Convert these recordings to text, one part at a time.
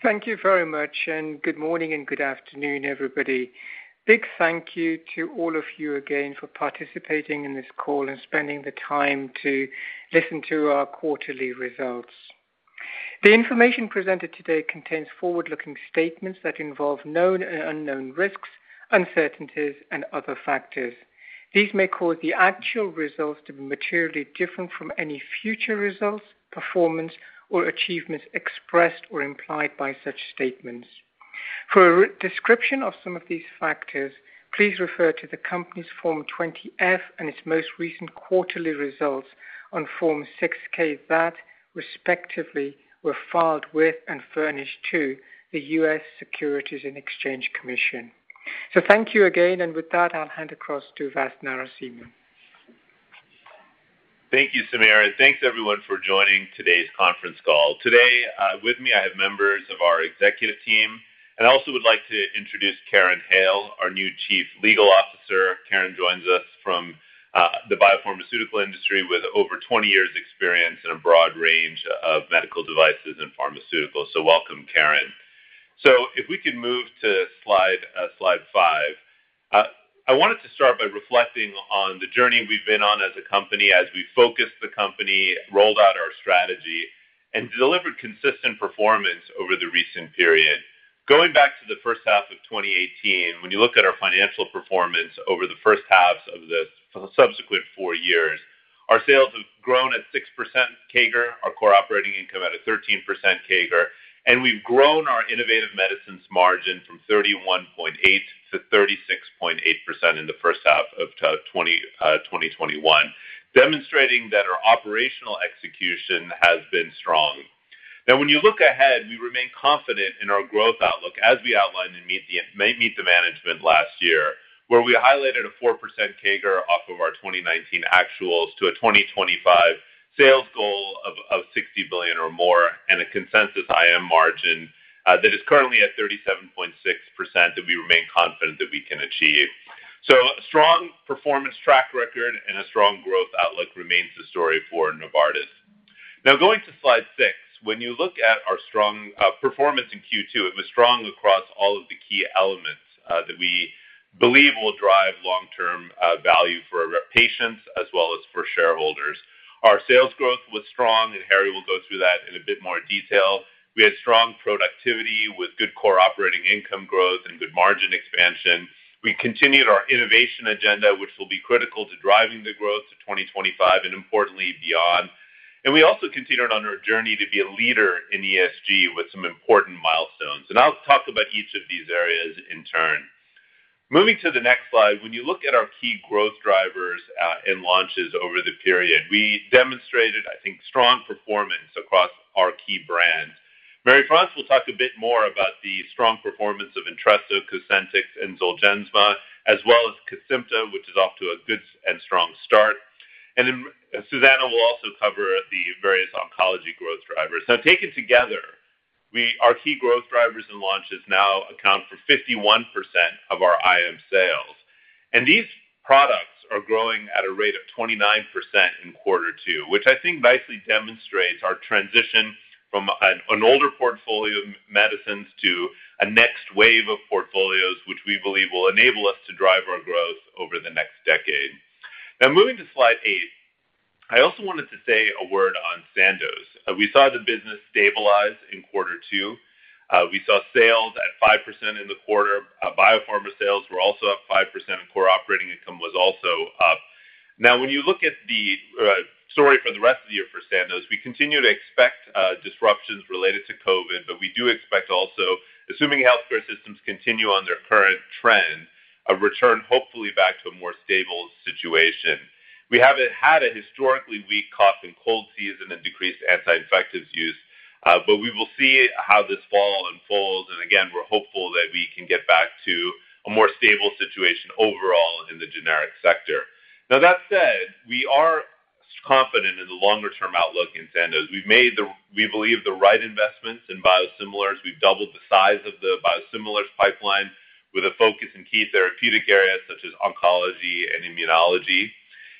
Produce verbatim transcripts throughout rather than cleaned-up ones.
Thank you very much, and good morning and good afternoon, everybody. Big thank you to all of you again for participating in this call and spending the time to listen to our quarterly results. The information presented today contains forward-looking statements that involve known and unknown risks, uncertainties, and other factors. These may cause the actual results to be materially different from any future results, performance, or achievements expressed or implied by such statements. For a description of some of these factors, please refer to the company's Form twenty F and its most recent quarterly results on Form six K that, respectively, were filed with and furnished to the U S Securities and Exchange Commission. So thank you again, and with that, I'll hand across to Vas Narasimhan. Thank you, Samir, and thanks everyone for joining today's conference call. Today, uh, with me, I have members of our executive team, and I also would like to introduce Karen Hale, our new Chief Legal Officer. Karen joins us from uh, the biopharmaceutical industry with over twenty years experience in a broad range of medical devices and pharmaceuticals. So welcome, Karen. So if we could move to slide uh, slide five. Uh, I wanted to start by reflecting on the journey we've been on as a company as we focused the company, rolled out our strategy, and delivered consistent performance over the recent period. Going back to the first half of twenty eighteen, when you look at our financial performance over the first halves of the subsequent four years, our sales have grown at six percent C A G R, our core operating income at a thirteen percent C A G R, and we've grown our innovative medicines margin from thirty-one point eight to thirty-six point eight percent in the first half of twenty twenty-one, demonstrating that our operational execution has been strong. Now, when you look ahead, we remain confident in our growth outlook as we outlined in Meet the, Meet the Management last year, where we highlighted a four percent C A G R off of our twenty nineteen actuals to a twenty twenty-five sales goal of, of sixty billion dollars or more and a consensus I M margin uh, that is currently at thirty-seven point six percent that we remain confident that we can achieve. So a strong performance track record and a strong growth outlook remains the story for Novartis. Now going to slide six, when you look at our strong uh, performance in Q two, it was strong across all of the key elements uh, that we believe will drive long-term uh, value for our patients as well as for shareholders. Our sales growth was strong, and Harry will go through that in a bit more detail. We had strong productivity with good core operating income growth and good margin expansion. We continued our innovation agenda, which will be critical to driving the growth to twenty twenty-five and, importantly, beyond. And we also continued on our journey to be a leader in E S G with some important milestones. And I'll talk about each of these areas in turn. Moving to the next slide, when you look at our key growth drivers uh, and launches over the period, we demonstrated, I think, strong performance across our key brands. Marie-France will talk a bit more about the strong performance of Entresto, Cosentyx, and Zolgensma, as well as Kesimpta, which is off to a good and strong start. And then uh, Susanna will also cover the various oncology growth drivers. Now, taken together, We, our key growth drivers and launches now account for fifty-one percent of our I M sales. And these products are growing at a rate of twenty-nine percent in quarter two, which I think nicely demonstrates our transition from an, an older portfolio of medicines to a next wave of portfolios, which we believe will enable us to drive our growth over the next decade. Now, moving to slide eight, I also wanted to say a word on Sandoz. Uh, we saw the business stabilize in quarter two. Uh, we saw sales at five percent in the quarter. Uh, biopharma sales were also up five percent, and core operating income was also up. Now, when you look at the uh, story for the rest of the year for Sandoz, we continue to expect uh, disruptions related to COVID, but we do expect also, assuming healthcare systems continue on their current trend, a return hopefully back to a more stable situation. We have had a historically weak cough and cold season and decreased anti-infectives use, uh, but we will see how this fall unfolds. And again, we're hopeful that we can get back to a more stable situation overall in the generic sector. Now, that said, we are confident in the longer-term outlook in Sandoz. We've made, the, we believe, the right investments in biosimilars. We've doubled the size of the biosimilars pipeline with a focus in key therapeutic areas such as oncology and immunology.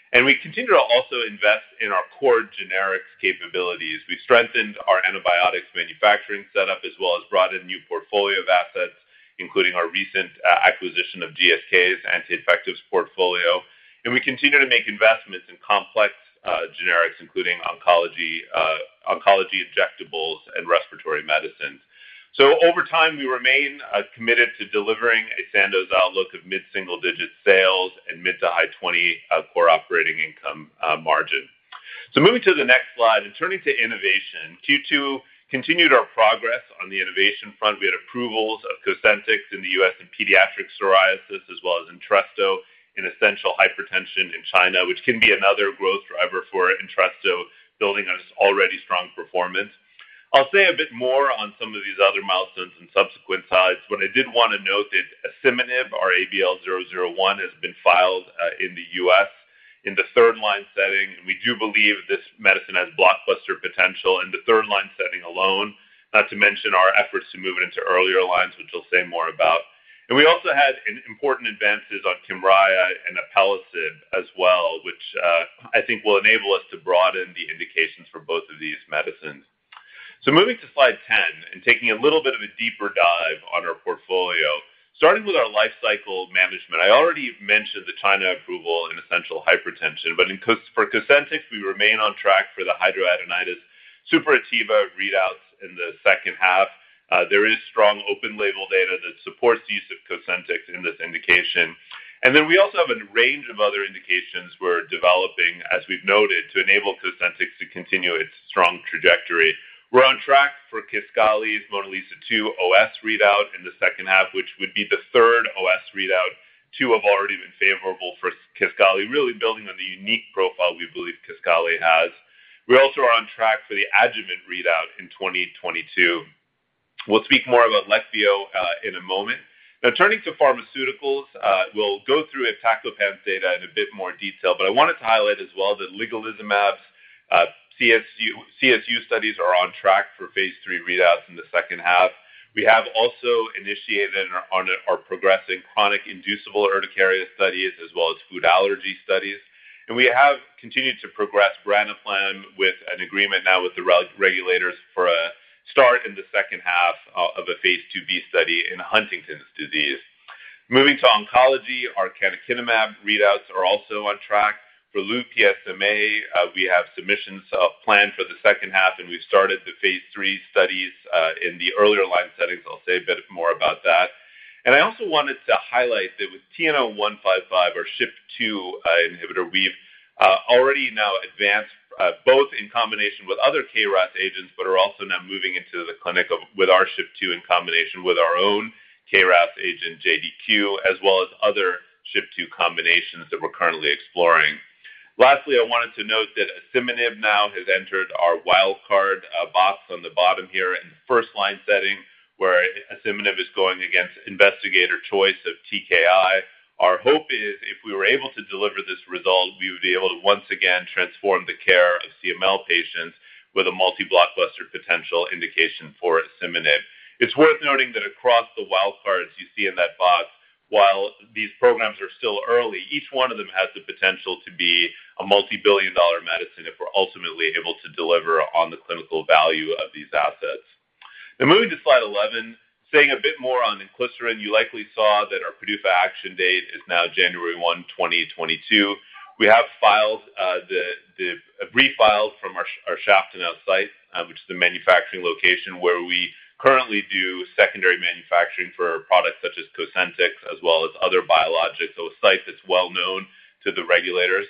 And we continue to also invest in our core generics capabilities. We strengthened our antibiotics manufacturing setup as well as brought in a new portfolio of assets, including our recent uh, acquisition of G S K's anti-infectives portfolio. And we continue to make investments in complex uh, generics, including oncology, uh, oncology injectables and respiratory medicines. So over time, we remain uh, committed to delivering a Sandoz outlook of mid-single-digit sales and mid to high twenty uh, core operating income uh, margin. So moving to the next slide and turning to innovation, Q two continued our progress on the innovation front. We had approvals of Cosentyx in the U S in pediatric psoriasis, as well as Entresto in essential hypertension in China, which can be another growth driver for Entresto, building on its already strong performance. I'll say a bit more on some of these other milestones and subsequent slides, but I did want to note that asciminib, our A B L zero zero one, has been filed uh, in the U S in the third-line setting, and we do believe this medicine has blockbuster potential in the third-line setting alone, not to mention our efforts to move it into earlier lines, which I'll say more about. And we also had important advances on Kymriah and Alpelisib as well, which uh, I think will enable us to broaden the indications for both of these medicines. So moving to slide ten and taking a little bit of a deeper dive on our portfolio, starting with our life cycle management. I already mentioned the China approval in essential hypertension, but in, for Cosentyx, we remain on track for the hidradenitis suppurativa readouts in the second half. Uh, there is strong open label data that supports the use of Cosentyx in this indication. And then we also have a range of other indications we're developing, as we've noted, to enable Cosentyx to continue its strong trajectory. We're on track for Kisqali's MONALEESA two O S readout in the second half, which would be the third O S readout. Two have already been favorable for Kisqali, really building on the unique profile we believe Kisqali has. We also are on track for the adjuvant readout in twenty twenty-two. We'll speak more about Leqvio uh, in a moment. Now, turning to pharmaceuticals, uh, we'll go through iptacopan's data in a bit more detail, but I wanted to highlight as well that ligelizumab's uh, C S U, C S U studies are on track for phase three readouts in the second half. We have also initiated and are, on, are progressing chronic inducible urticaria studies as well as food allergy studies. And we have continued to progress branaplam with an agreement now with the regulators for a start in the second half uh, of a phase two B study in Huntington's disease. Moving to oncology, our canakinumab readouts are also on track. For L U P S M A, uh, we have submissions uh, planned for the second half, and we've started the phase three studies uh, in the earlier line settings. I'll say a bit more about that. And I also wanted to highlight that with T N O one fifty-five, our S H I P two uh, inhibitor, we've uh, already now advanced uh, both in combination with other K RAS agents, but are also now moving into the clinic of, with our S H I P two in combination with our own K RAS agent J D Q, as well as other S H I P two combinations that we're currently exploring. Lastly, I wanted to note that asciminib now has entered our wildcard uh, box on the bottom here in the first line setting, where asciminib is going against investigator choice of T K I. Our hope is if we were able to deliver this result, we would be able to once again transform the care of C M L patients with a multi-blockbuster potential indication for asciminib. It's worth noting that across the wildcards you see in that box, while these programs are still early, each one of them has the potential to be a multi-billion dollar medicine if we're ultimately able to deliver on the clinical value of these assets. Now moving to slide eleven, saying a bit more on inclisiran, you likely saw that our P D U F A action date is now January first, twenty twenty-two. We have filed uh, the, the uh, refiled from our, our Schaftenau site, uh, which is the manufacturing location where we currently do secondary manufacturing for products such as Cosentyx as well as other biologics, so a site that's well known to the regulators.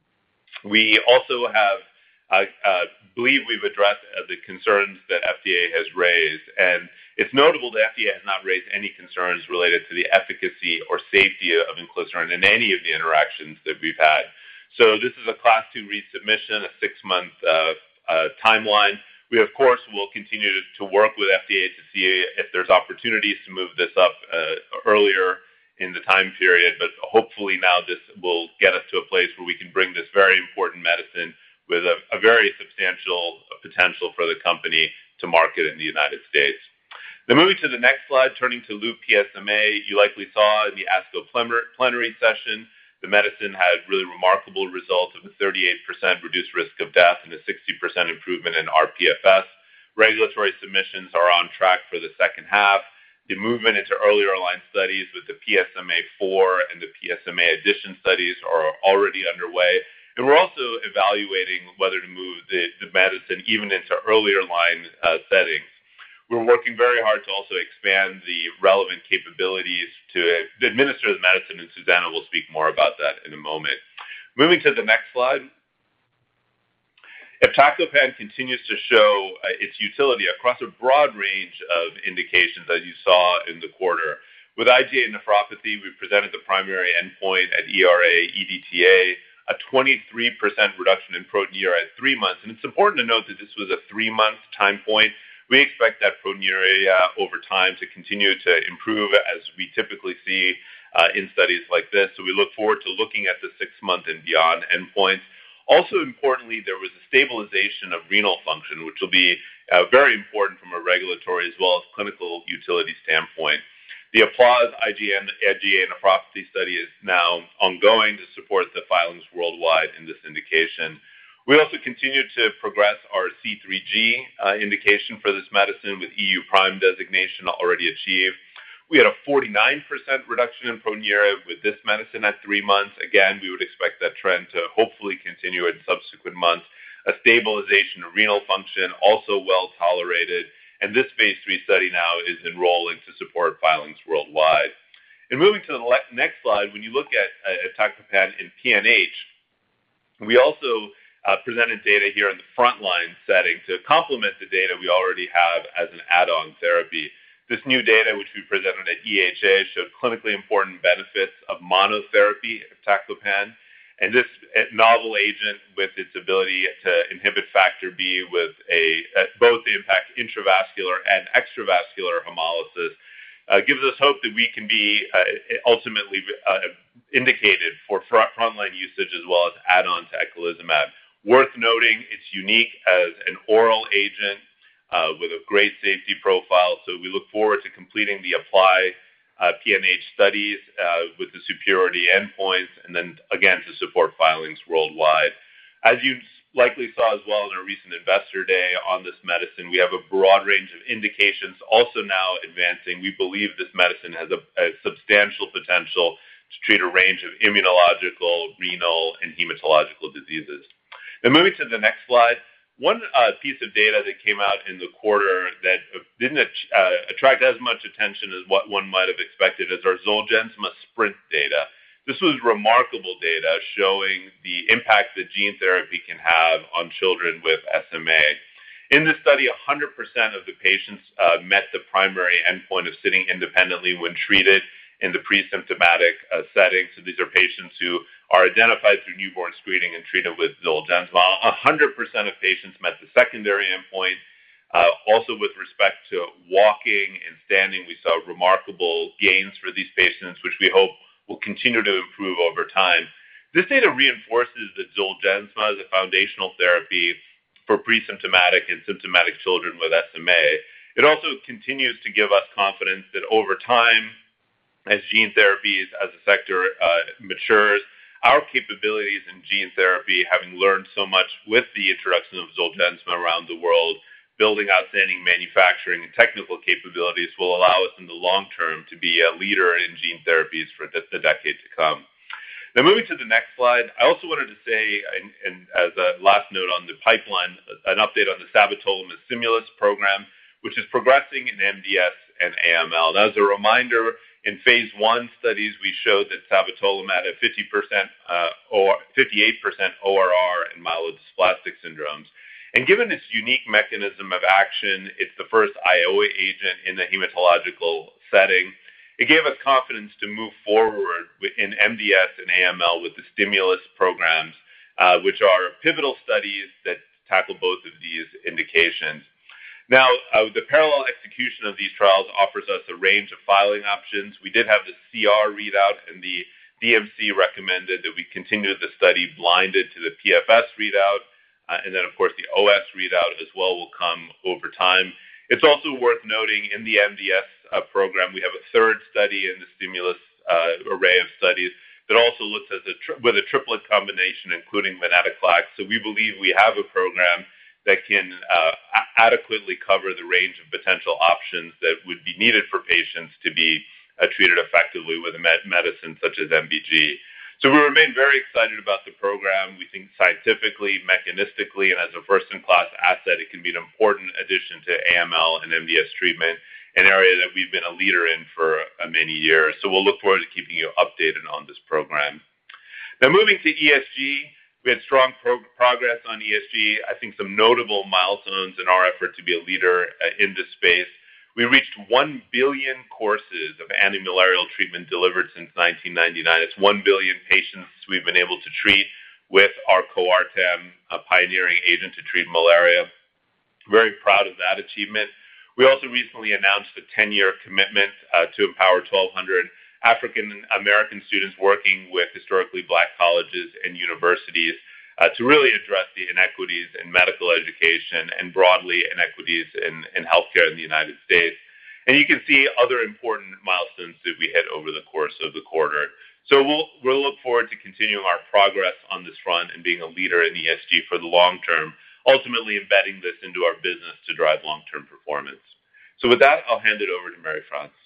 We also have, I uh, uh, believe we've addressed uh, the concerns that F D A has raised, and it's notable that F D A has not raised any concerns related to the efficacy or safety of inclisiran in any of the interactions that we've had. So this is a class two resubmission, a six-month uh, uh, timeline. We, of course, will continue to, to work with F D A to see if there's opportunities to move this up uh, earlier in the time period, but hopefully now this will get us to a place where we can bring this very important medicine with a, a very substantial potential for the company to market in the United States. Now moving to the next slide, turning to L U P S M A, you likely saw in the ASCO plenary session The medicine had really remarkable results of a thirty-eight percent reduced risk of death and a sixty percent improvement in R P F S. Regulatory submissions are on track for the second half. The movement into earlier line studies with the P S M A four and the P S M A addition studies are already underway. And we're also evaluating whether to move the, the medicine even into earlier line uh, settings. We're working very hard to also expand the relevant capabilities to administer the medicine, and Susanna will speak more about that in a moment. Moving to the next slide. Iptacopan continues to show uh, its utility across a broad range of indications, as you saw in the quarter. With I G A nephropathy, we presented the primary endpoint at E R A E D T A, a twenty-three percent reduction in proteinuria at three months. And it's important to note that this was a three-month time point. We expect that proteinuria over time to continue to improve, as we typically see uh, in studies like this. So we look forward to looking at the six-month and beyond endpoints. Also importantly, there was a stabilization of renal function, which will be uh, very important from a regulatory as well as clinical utility standpoint. The APPLAUSE I G A nephropathy study is now ongoing to support the filings worldwide in this indication. We also continue to progress our C three G uh, indication for this medicine with E U Prime designation already achieved. We had a forty-nine percent reduction in proteinuria with this medicine at three months. Again, we would expect that trend to hopefully continue in subsequent months. A stabilization of renal function, also well tolerated. And this phase three study now is enrolling to support filings worldwide. And moving to the le- next slide, when you look at uh, iptacopan in P N H, we also uh, presented data here in the frontline setting to complement the data we already have as an add-on therapy. This new data, which we presented at E H A, showed clinically important benefits of monotherapy iptacopan. And this novel agent, with its ability to inhibit factor B with a uh, both the impact intravascular and extravascular hemolysis, uh, gives us hope that we can be uh, ultimately uh, indicated for front, frontline usage as well as add-on to eculizumab. Worth noting, it's unique as an oral agent uh, with a great safety profile. So we look forward to completing the APPLY Uh, P N H studies uh, with the superiority endpoints, and then again to support filings worldwide. As you likely saw as well in our recent investor day on this medicine, we have a broad range of indications also now advancing. We believe this medicine has a, a substantial potential to treat a range of immunological, renal, and hematological diseases. Now moving to the next slide. One uh, piece of data that came out in the quarter that didn't uh, attract as much attention as what one might have expected is our Zolgensma SPRINT data. This was remarkable data showing the impact that gene therapy can have on children with S M A. In this study, one hundred percent of the patients uh, met the primary endpoint of sitting independently when treated in the pre-symptomatic uh, setting. So these are patients who are identified through newborn screening and treated with Zolgensma. one hundred percent of patients met the secondary endpoint. Uh, also with respect to walking and standing, we saw remarkable gains for these patients, which we hope will continue to improve over time. This data reinforces that Zolgensma is a foundational therapy for pre-symptomatic and symptomatic children with S M A. It also continues to give us confidence that over time, as gene therapies as a sector uh, matures, our capabilities in gene therapy, having learned so much with the introduction of Zolgensma around the world, building outstanding manufacturing and technical capabilities, will allow us in the long term to be a leader in gene therapies for the, the decade to come. Now, moving to the next slide, I also wanted to say, and, and as a last note on the pipeline, an update on the sabatolimab Stimulus program, which is progressing in M D S and A M L. Now, as a reminder, in phase one studies, we showed that sabatolimab had fifty percent uh, or fifty-eight percent O R R in myelodysplastic syndromes. And given its unique mechanism of action, it's the first I O agent in the hematological setting. It gave us confidence to move forward in M D S and A M L with the Stimulus programs, uh, which are pivotal studies that tackle both of these indications. Now, uh, the parallel execution of these trials offers us a range of filing options. We did have the C R readout, and the D M C recommended that we continue the study blinded to the P F S readout, uh, and then, of course, the O S readout as well will come over time. It's also worth noting in the M D S uh, program, we have a third study in the Stimulus uh, array of studies that also looks at a tri- with a triplet combination, including venetoclax. So we believe we have a program that can uh, a- adequately cover the range of potential options that would be needed for patients to be uh, treated effectively with a med- medicine such as M B G. So we remain very excited about the program. We think scientifically, mechanistically, and as a first-in-class asset, it can be an important addition to A M L and M D S treatment, an area that we've been a leader in for uh, many years. So we'll look forward to keeping you updated on this program. Now moving to E S G, we had strong pro- progress on E S G. I think some notable milestones in our effort to be a leader uh, in this space. We reached one billion courses of antimalarial treatment delivered since nineteen ninety-nine. It's one billion patients we've been able to treat with our Coartem, a pioneering agent to treat malaria. Very proud of that achievement. We also recently announced a ten-year commitment uh, to empower twelve hundred African American students working with historically black colleges and universities uh, to really address the inequities in medical education and broadly inequities in, in healthcare in the United States. And you can see other important milestones that we hit over the course of the quarter. So we'll, we'll look forward to continuing our progress on this front and being a leader in E S G for the long term, ultimately embedding this into our business to drive long-term performance. So with that, I'll hand it over to Marie-France.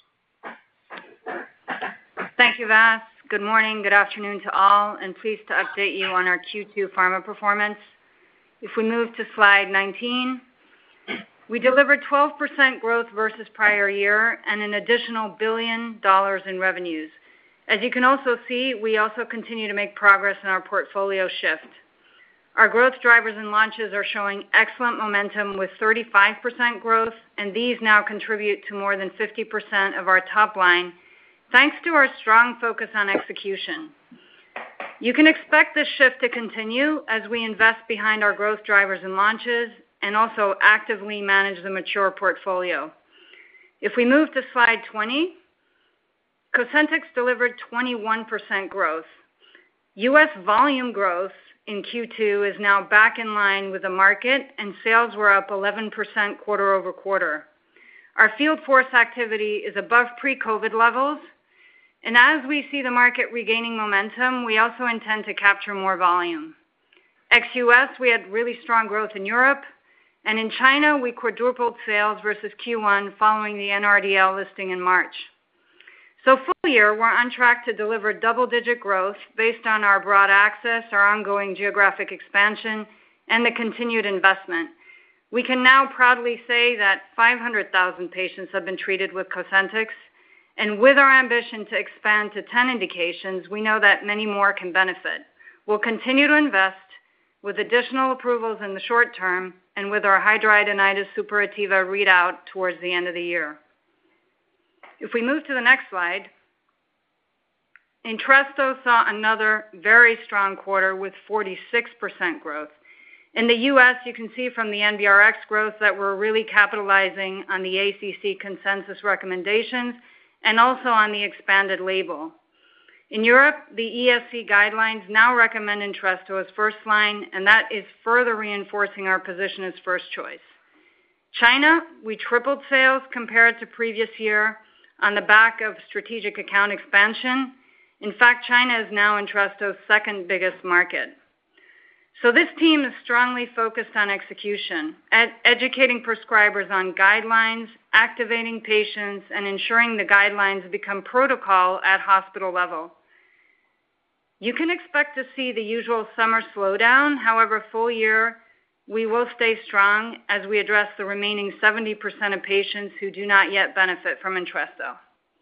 Thank you, Vas. Good morning, good afternoon to all, and pleased to update you on our Q two pharma performance. If we move to slide nineteen, we delivered twelve percent growth versus prior year and an additional billion dollars in revenues. As you can also see, we also continue to make progress in our portfolio shift. Our growth drivers and launches are showing excellent momentum with thirty-five percent growth, and these now contribute to more than fifty percent of our top line, thanks to our strong focus on execution. You can expect this shift to continue as we invest behind our growth drivers and launches and also actively manage the mature portfolio. If we move to slide twenty, Cosentyx delivered twenty-one percent growth. U S volume growth in Q two is now back in line with the market, and sales were up eleven percent quarter over quarter. Our field force activity is above pre-COVID levels, and as we see the market regaining momentum, we also intend to capture more volume. Ex-U S, we had really strong growth in Europe, and in China, we quadrupled sales versus Q one following the N R D L listing in March. So full year, we're on track to deliver double-digit growth based on our broad access, our ongoing geographic expansion, and the continued investment. We can now proudly say that five hundred thousand patients have been treated with Cosentyx, and with our ambition to expand to ten indications, we know that many more can benefit. We'll continue to invest with additional approvals in the short term and with our hidradenitis suppurativa readout towards the end of the year. If we move to the next slide, Entresto saw another very strong quarter with forty-six percent growth. In the U S, you can see from the N B R X growth that we're really capitalizing on the A C C consensus recommendations and also on the expanded label. In Europe, the E S C guidelines now recommend Entresto as first line, and that is further reinforcing our position as first choice. China, we tripled sales compared to previous year on the back of strategic account expansion. In fact, China is now Entresto's second biggest market. So this team is strongly focused on execution, ed- educating prescribers on guidelines, activating patients, and ensuring the guidelines become protocol at hospital level. You can expect to see the usual summer slowdown. However, full year, we will stay strong as we address the remaining seventy percent of patients who do not yet benefit from Entresto.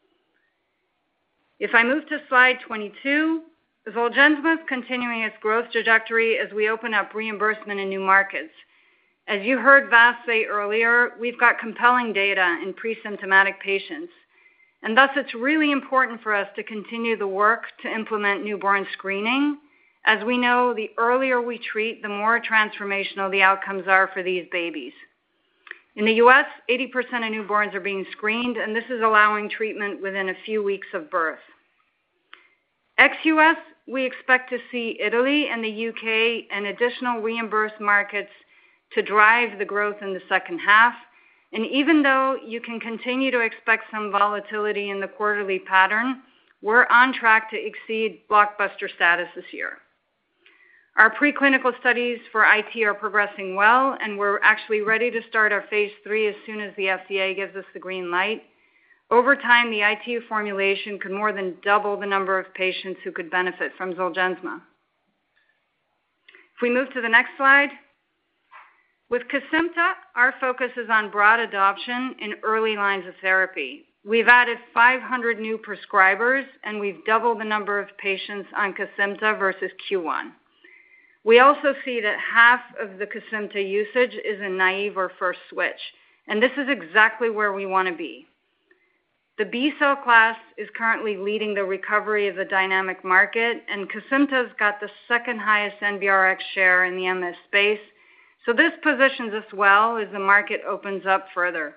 If I move to slide twenty-two, Zolgensma is continuing its growth trajectory as we open up reimbursement in new markets. As you heard Vas say earlier, we've got compelling data in pre-symptomatic patients, and thus it's really important for us to continue the work to implement newborn screening. As we know, the earlier we treat, the more transformational the outcomes are for these babies. In the U S, eighty percent of newborns are being screened, and this is allowing treatment within a few weeks of birth. Ex-U S, we expect to see Italy and the U K and additional reimbursed markets to drive the growth in the second half. And even though you can continue to expect some volatility in the quarterly pattern, we're on track to exceed blockbuster status this year. Our preclinical studies for I T are progressing well, and we're actually ready to start our phase three as soon as the F D A gives us the green light. Over time, the I T formulation could more than double the number of patients who could benefit from Zolgensma. If we move to the next slide, with Kesimpta, our focus is on broad adoption in early lines of therapy. We've added five hundred new prescribers, and we've doubled the number of patients on Kesimpta versus Q one. We also see that half of the Kesimpta usage is in naive or first switch, and this is exactly where we want to be. The B-cell class is currently leading the recovery of the dynamic market, and Kesimpta's got the second highest N B R X share in the M S space, so this positions us well as the market opens up further.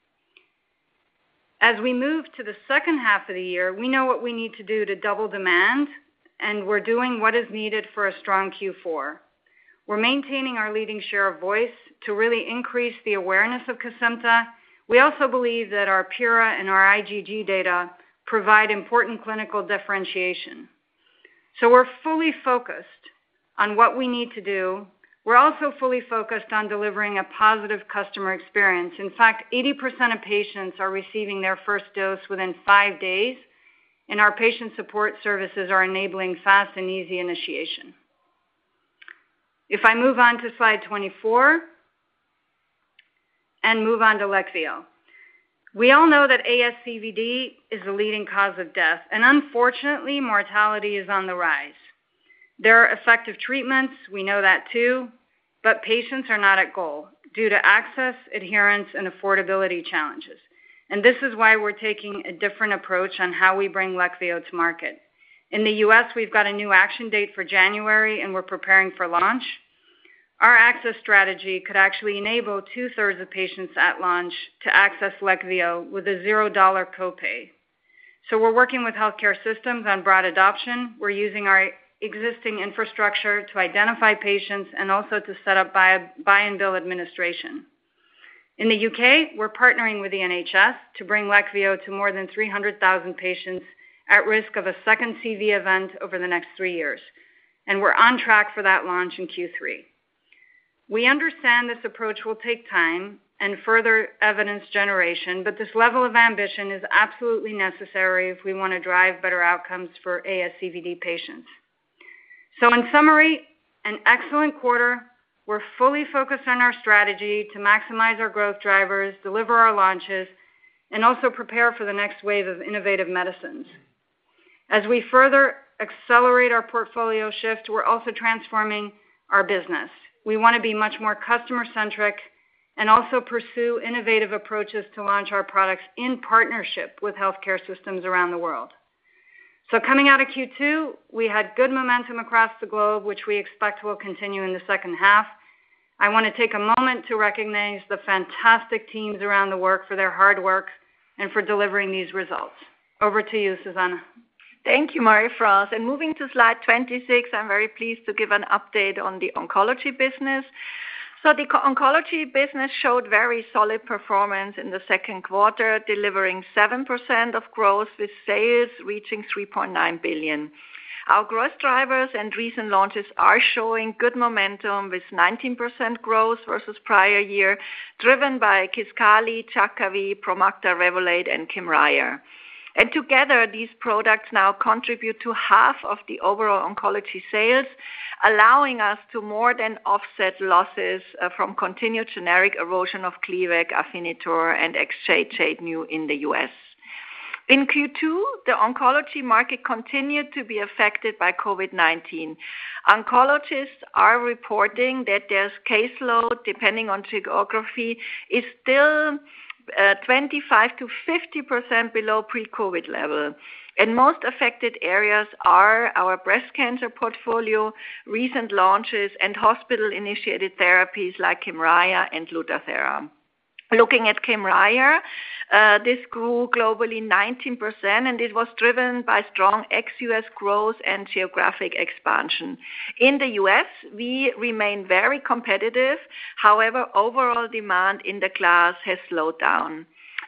As we move to the second half of the year, we know what we need to do to double demand, and we're doing what is needed for a strong Q four. We're maintaining our leading share of voice to really increase the awareness of Kesimpta. We also believe that our PIRA and our I G G data provide important clinical differentiation. So we're fully focused on what we need to do. We're also fully focused on delivering a positive customer experience. In fact, eighty percent of patients are receiving their first dose within five days, and our patient support services are enabling fast and easy initiation. If I move on to slide twenty-four and move on to Leqvio. We all know that A S C V D is the leading cause of death, and unfortunately, mortality is on the rise. There are effective treatments, we know that too, but patients are not at goal due to access, adherence, and affordability challenges. And this is why we're taking a different approach on how we bring Leqvio to market. In the U S, we've got a new action date for January, and we're preparing for launch. Our access strategy could actually enable two-thirds of patients at launch to access Leqvio with a zero dollar copay. So we're working with healthcare systems on broad adoption. We're using our existing infrastructure to identify patients and also to set up buy, buy and bill administration. In the U K, we're partnering with the N H S to bring Leqvio to more than three hundred thousand patients at risk of a second C V event over the next three years. And we're on track for that launch in Q three. We understand this approach will take time and further evidence generation, but this level of ambition is absolutely necessary if we want to drive better outcomes for A S C V D patients. So in summary, an excellent quarter. We're fully focused on our strategy to maximize our growth drivers, deliver our launches, and also prepare for the next wave of innovative medicines. As we further accelerate our portfolio shift, we're also transforming our business. We want to be much more customer-centric and also pursue innovative approaches to launch our products in partnership with healthcare systems around the world. So coming out of Q two, we had good momentum across the globe, which we expect will continue in the second half. I want to take a moment to recognize the fantastic teams around the world for their hard work and for delivering these results. Over to you, Susanne. Thank you, Marie-France. And moving to slide twenty-six, I'm very pleased to give an update on the oncology business. So the oncology business showed very solid performance in the second quarter, delivering seven percent of growth with sales reaching three point nine billion dollars. Our growth drivers and recent launches are showing good momentum with nineteen percent growth versus prior year, driven by Kisqali, Jakavi, Promacta, Revolade, and Kymriah. And together, these products now contribute to half of the overall oncology sales, allowing us to more than offset losses uh, from continued generic erosion of Gleevec, Afinitor, and Exjade in the U S. In Q two, the oncology market continued to be affected by COVID nineteen. Oncologists are reporting that their caseload, depending on geography, is still Uh, twenty-five to fifty percent below pre-COVID level. And most affected areas are our breast cancer portfolio, recent launches, and hospital-initiated therapies like Kymriah and Lutathera. Looking at Kymriah, uh, this grew globally nineteen percent, and it was driven by strong ex-U S growth and geographic expansion. In the U S, we remain very competitive. However, overall demand in the class has slowed down.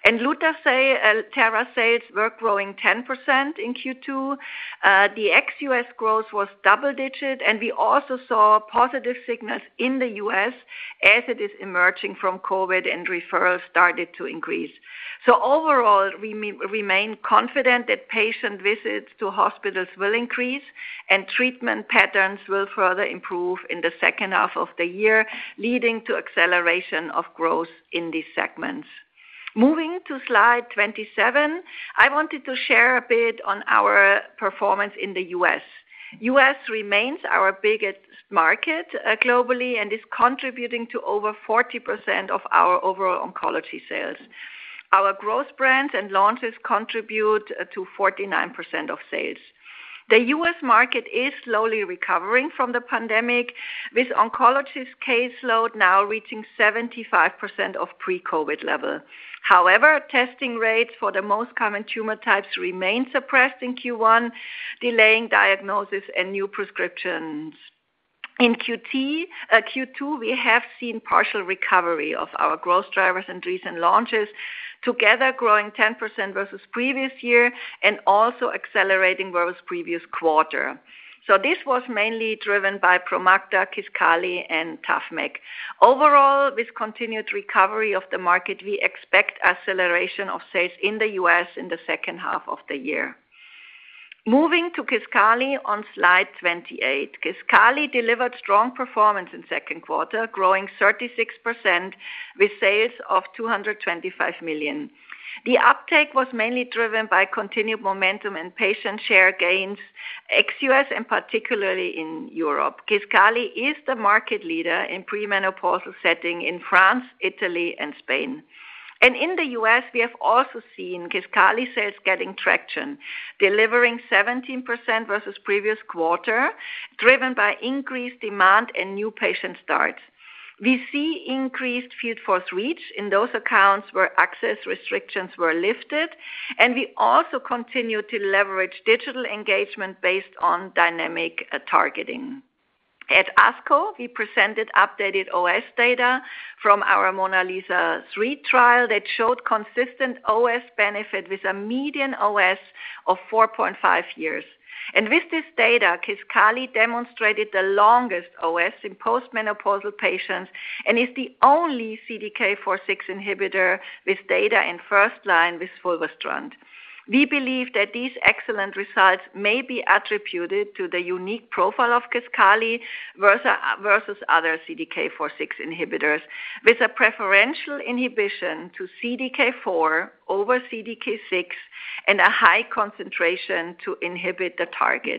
And Lutathera sales were growing ten percent in Q two. Uh, the ex-U S growth was double-digit, and we also saw positive signals in the U S as it is emerging from COVID and referrals started to increase. So overall, we remain confident that patient visits to hospitals will increase and treatment patterns will further improve in the second half of the year, leading to acceleration of growth in these segments. Moving to slide twenty-seven, I wanted to share a bit on our performance in the U S. U S remains our biggest market uh, globally and is contributing to over forty percent of our overall oncology sales. Our growth brands and launches contribute uh, to forty-nine percent of sales. The U S market is slowly recovering from the pandemic, with oncologist caseload now reaching seventy-five percent of pre-COVID level. However, testing rates for the most common tumor types remain suppressed in Q one, delaying diagnosis and new prescriptions. In Q two, uh, Q two, we have seen partial recovery of our growth drivers and recent launches, together growing ten percent versus previous year and also accelerating versus previous quarter. So this was mainly driven by Promacta, Kisqali, and Tafmec. Overall, with continued recovery of the market, we expect acceleration of sales in the U S in the second half of the year. Moving to Kisqali on slide twenty-eight. Kisqali delivered strong performance in second quarter, growing thirty-six percent with sales of two hundred twenty-five million. The uptake was mainly driven by continued momentum and patient share gains ex-U S and particularly in Europe. Kisqali is the market leader in premenopausal setting in France, Italy, and Spain. And in the U S, we have also seen Kisqali sales getting traction, delivering seventeen percent versus previous quarter, driven by increased demand and new patient starts. We see increased field force reach in those accounts where access restrictions were lifted, and we also continue to leverage digital engagement based on dynamic uh, targeting. At ASCO, we presented updated O S data from our MONALEESA three trial that showed consistent O S benefit with a median O S of four point five years. And with this data, Kisqali demonstrated the longest O S in postmenopausal patients and is the only C D K four six inhibitor with data in first line with fulvestrant. We believe that these excellent results may be attributed to the unique profile of Kisqali versus other C D K four six inhibitors, with a preferential inhibition to C D K four over C D K six and a high concentration to inhibit the target.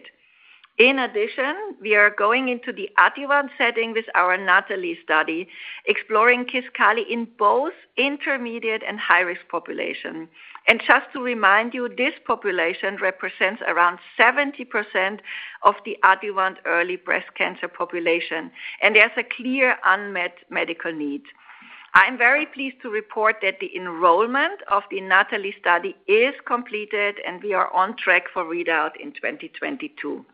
In addition, we are going into the adjuvant setting with our NATALEE study, exploring Kisqali in both intermediate and high-risk population. And just to remind you, this population represents around seventy percent of the adjuvant early breast cancer population, and there's a clear unmet medical need. I'm very pleased to report that the enrollment of the NATALEE study is completed, and we are on track for readout in twenty twenty-two.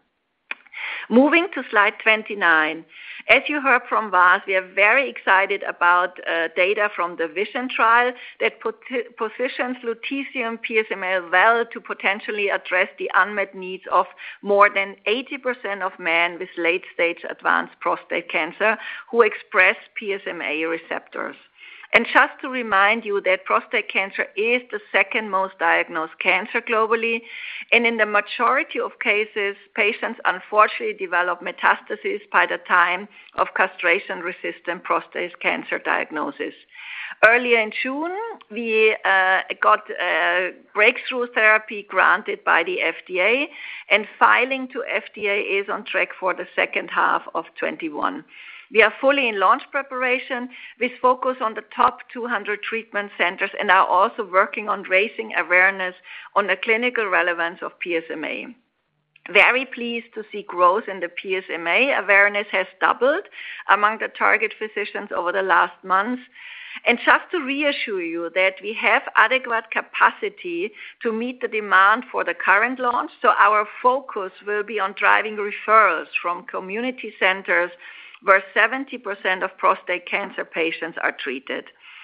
Moving to slide twenty-nine. As you heard from Vas, we are very excited about uh, data from the VISION trial that put, positions lutetium P S M A well to potentially address the unmet needs of more than eighty percent of men with late-stage advanced prostate cancer who express P S M A receptors. And just to remind you that prostate cancer is the second most diagnosed cancer globally, and in the majority of cases, patients unfortunately develop metastases by the time of castration-resistant prostate cancer diagnosis. Earlier in June, we uh, got uh, breakthrough therapy granted by the F D A, and filing to F D A is on track for the second half of twenty-one. We are fully in launch preparation with focus on the top two hundred treatment centers and are also working on raising awareness on the clinical relevance of P S M A. Very pleased to see growth in the P S M A. Awareness has doubled among the target physicians over the last months. And just to reassure you that we have adequate capacity to meet the demand for the current launch, so our focus will be on driving referrals from community centers where seventy percent of prostate cancer patients are treated.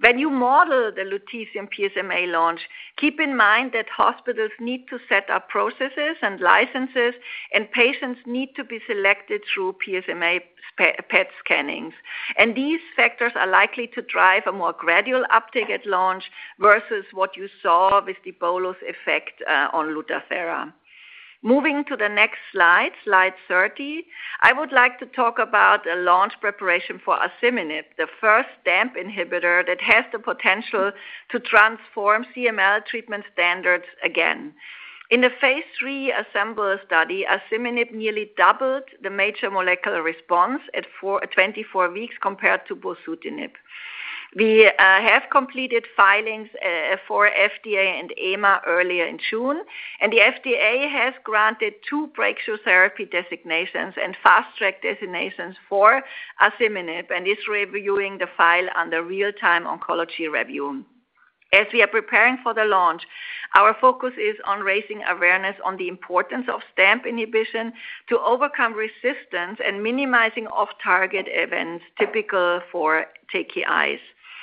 When you model the lutetium P S M A launch, keep in mind that hospitals need to set up processes and licenses, and patients need to be selected through P S M A P E T scannings. And these factors are likely to drive a more gradual uptake at launch versus what you saw with the bolus effect uh, on Lutathera. Moving to the next slide, slide thirty, I would like to talk about a launch preparation for asciminib, the first STAMP inhibitor that has the potential to transform C M L treatment standards again. In the phase three ASSEMBLE study, asciminib nearly doubled the major molecular response at four, twenty-four weeks compared to bosutinib. We uh, have completed filings uh, for F D A and E M A earlier in June, and the F D A has granted two breakthrough therapy designations and fast-track designations for asciminib and is reviewing the file under real-time oncology review. As we are preparing for the launch, our focus is on raising awareness on the importance of STAMP inhibition to overcome resistance and minimizing off-target events typical for T K Is.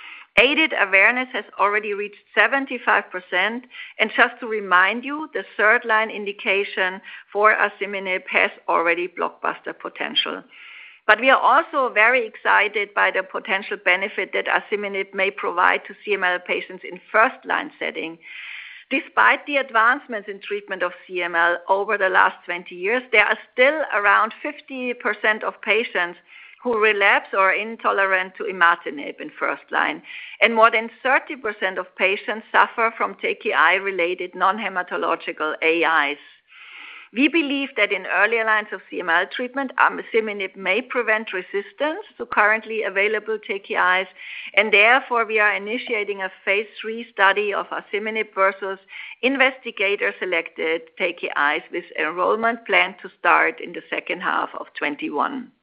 Aided awareness has already reached seventy-five percent, and just to remind you, the third-line indication for asciminib has already blockbuster potential. But we are also very excited by the potential benefit that asciminib may provide to C M L patients in first-line setting. Despite the advancements in treatment of C M L over the last twenty years, there are still around fifty percent of patients who relapse or are intolerant to imatinib in first line, and more than thirty percent of patients suffer from T K I-related non-hematological A Is. We believe that in earlier lines of C M L treatment, asciminib may prevent resistance to currently available T K Is, and therefore we are initiating a phase three study of asciminib versus investigator-selected T K Is with enrollment planned to start in the second half of twenty-one.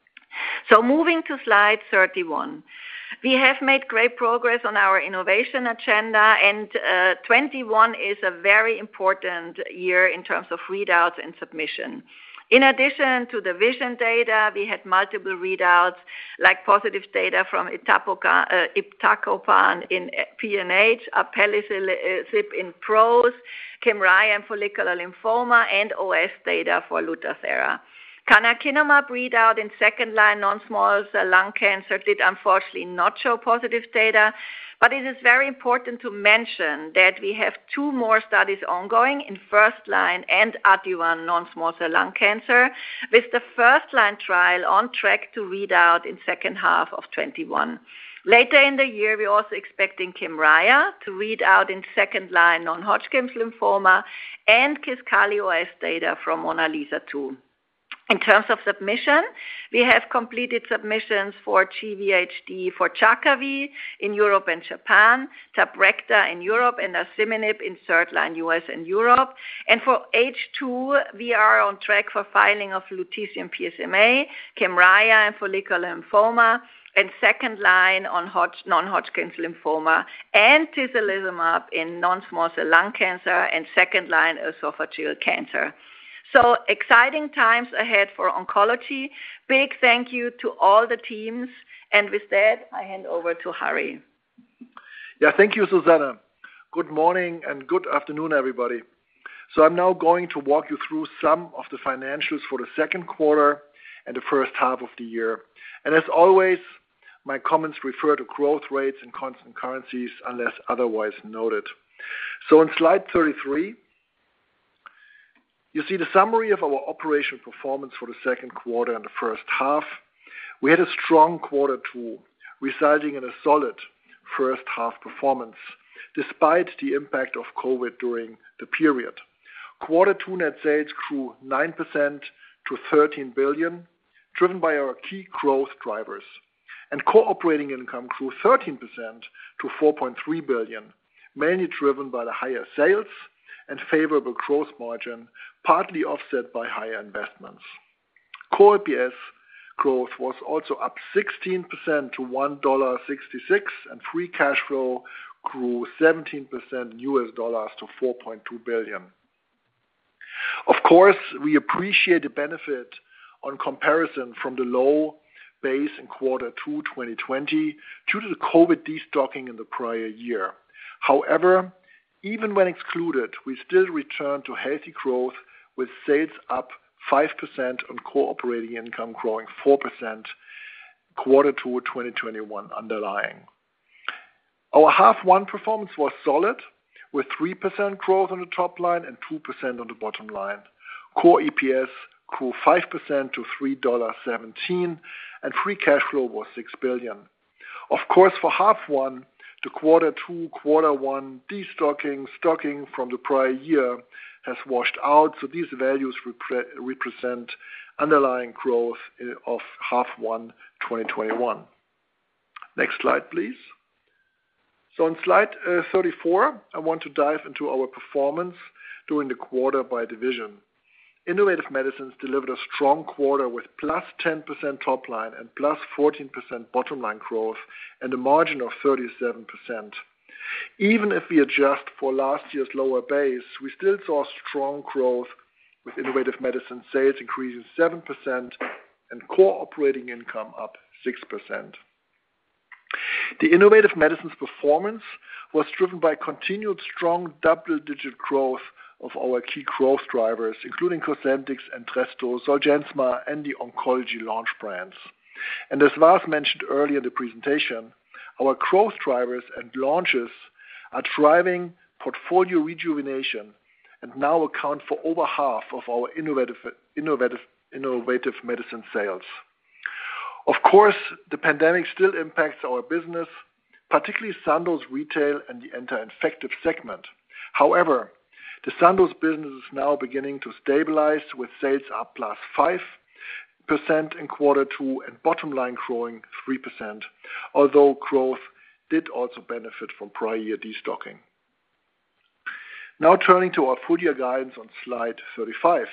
So moving to slide thirty-one. We have made great progress on our innovation agenda, and uh, twenty-one is a very important year in terms of readouts and submission. In addition to the VISION data, we had multiple readouts like positive data from iptacopan uh, in P N H, alpelisib in P R O S, Kymriah in follicular lymphoma, and O S data for Lutathera. Canakinumab readout in second-line non-small cell lung cancer did unfortunately not show positive data, but it is very important to mention that we have two more studies ongoing in first-line and adjuvant non-small cell lung cancer, with the first-line trial on track to read out in second half of twenty-one. Later in the year, we're also expecting Kymriah to read out in second-line non-Hodgkin's lymphoma and Kisqali O S data from MONALEESA two. In terms of submission, we have completed submissions for G V H D for Jakavi in Europe and Japan, Tabrecta in Europe, and asciminib in third-line U S and Europe. And for H two, we are on track for filing of lutetium P S M A, Kymriah in follicular lymphoma, and second-line on Hodg- non-Hodgkin's lymphoma, and tislelizumab in non-small cell lung cancer and second-line esophageal cancer. So exciting times ahead for oncology. Big thank you to all the teams. And with that, I hand over to Harry. Yeah, thank you, Susanne. Good morning and good afternoon, everybody. So I'm now going to walk you through some of the financials for the second quarter and the first half of the year. And as always, my comments refer to growth rates and constant currencies unless otherwise noted. So on slide thirty-three, you see the summary of our operational performance for the second quarter and the first half. We had a strong quarter two, resulting in a solid first half performance, despite the impact of COVID during the period. Quarter two net sales grew nine percent to thirteen billion dollars, driven by our key growth drivers. And core operating income grew thirteen percent to four point three billion dollars, mainly driven by the higher sales and favorable gross margin, partly offset by higher investments. Core E P S growth was also up sixteen percent to one dollar and sixty-six cents, and free cash flow grew seventeen percent in U S dollars to four point two billion dollars. Of course, we appreciate the benefit on comparison from the low base in quarter two twenty twenty due to the COVID destocking in the prior year. However, even when excluded, we still returned to healthy growth with sales up five percent and core operating income growing four percent quarter two twenty twenty-one underlying. Our half one performance was solid with three percent growth on the top line and two percent on the bottom line. Core E P S grew five percent to three dollars and seventeen cents and free cash flow was six billion dollars. Of course, for half one, the quarter two, quarter one destocking, stocking from the prior year has washed out, so these values repre- represent underlying growth of half one twenty twenty-one. Next slide, please. So on slide uh, thirty-four, I want to dive into our performance during the quarter by division. Innovative Medicines delivered a strong quarter with plus ten percent top line and plus fourteen percent bottom line growth and a margin of thirty-seven percent. Even if we adjust for last year's lower base, we still saw strong growth with Innovative Medicine sales increasing seven percent and core operating income up six percent. The Innovative Medicines performance was driven by continued strong double-digit growth of our key growth drivers, including Cosentyx, Entresto, Zolgensma, and the oncology launch brands. And as Vas mentioned earlier in the presentation, our growth drivers and launches are driving portfolio rejuvenation and now account for over half of our innovative, innovative, innovative medicine sales. Of course, the pandemic still impacts our business, particularly Sandoz Retail and the anti-infective segment. However, the Sandoz business is now beginning to stabilize with sales up plus five percent in quarter two and bottom line growing three percent, although growth did also benefit from prior year destocking. Now turning to our full year guidance on slide thirty-five.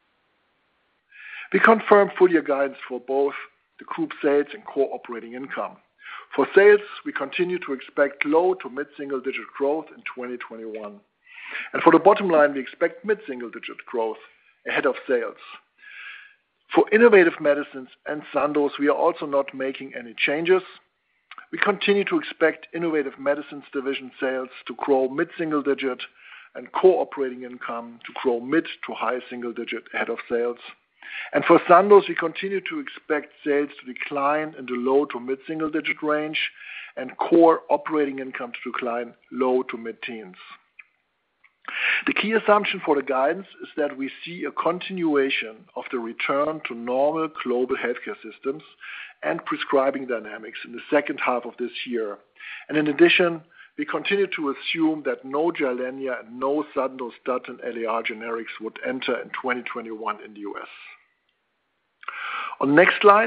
We confirm full year guidance for both the group sales and core operating income. For sales, we continue to expect low to mid-single digit growth in twenty twenty-one. And for the bottom line, we expect mid-single digit growth ahead of sales. For Innovative Medicines and Sandoz, we are also not making any changes. We continue to expect Innovative Medicines division sales to grow mid-single digit and core operating income to grow mid to high single digit ahead of sales. And for Sandoz, we continue to expect sales to decline in the low to mid-single digit range and core operating income to decline low to mid-teens. The key assumption for the guidance is that we see a continuation of the return to normal global healthcare systems and prescribing dynamics in the second half of this year. And in addition, we continue to assume that no Gilenya and no Sandostatin L A R generics would enter in twenty twenty-one in the U S. On the next slide,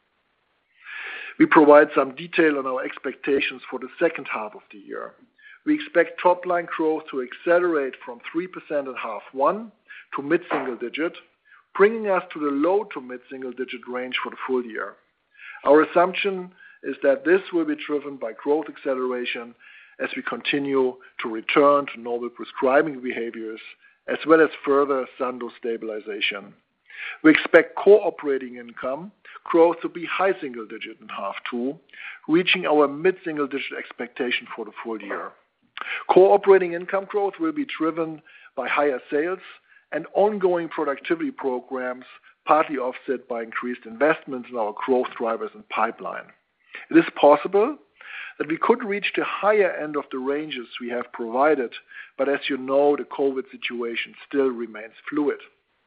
we provide some detail on our expectations for the second half of the year. We expect top-line growth to accelerate from three percent in half one to mid-single digit, bringing us to the low to mid-single digit range for the full year. Our assumption is that this will be driven by growth acceleration as we continue to return to normal prescribing behaviors, as well as further Sandoz stabilization. We expect core operating income growth to be high single digit in half two, reaching our mid-single digit expectation for the full year. Core operating income growth will be driven by higher sales and ongoing productivity programs, partly offset by increased investments in our growth drivers and pipeline. It is possible that we could reach the higher end of the ranges we have provided, but as you know, the COVID situation still remains fluid.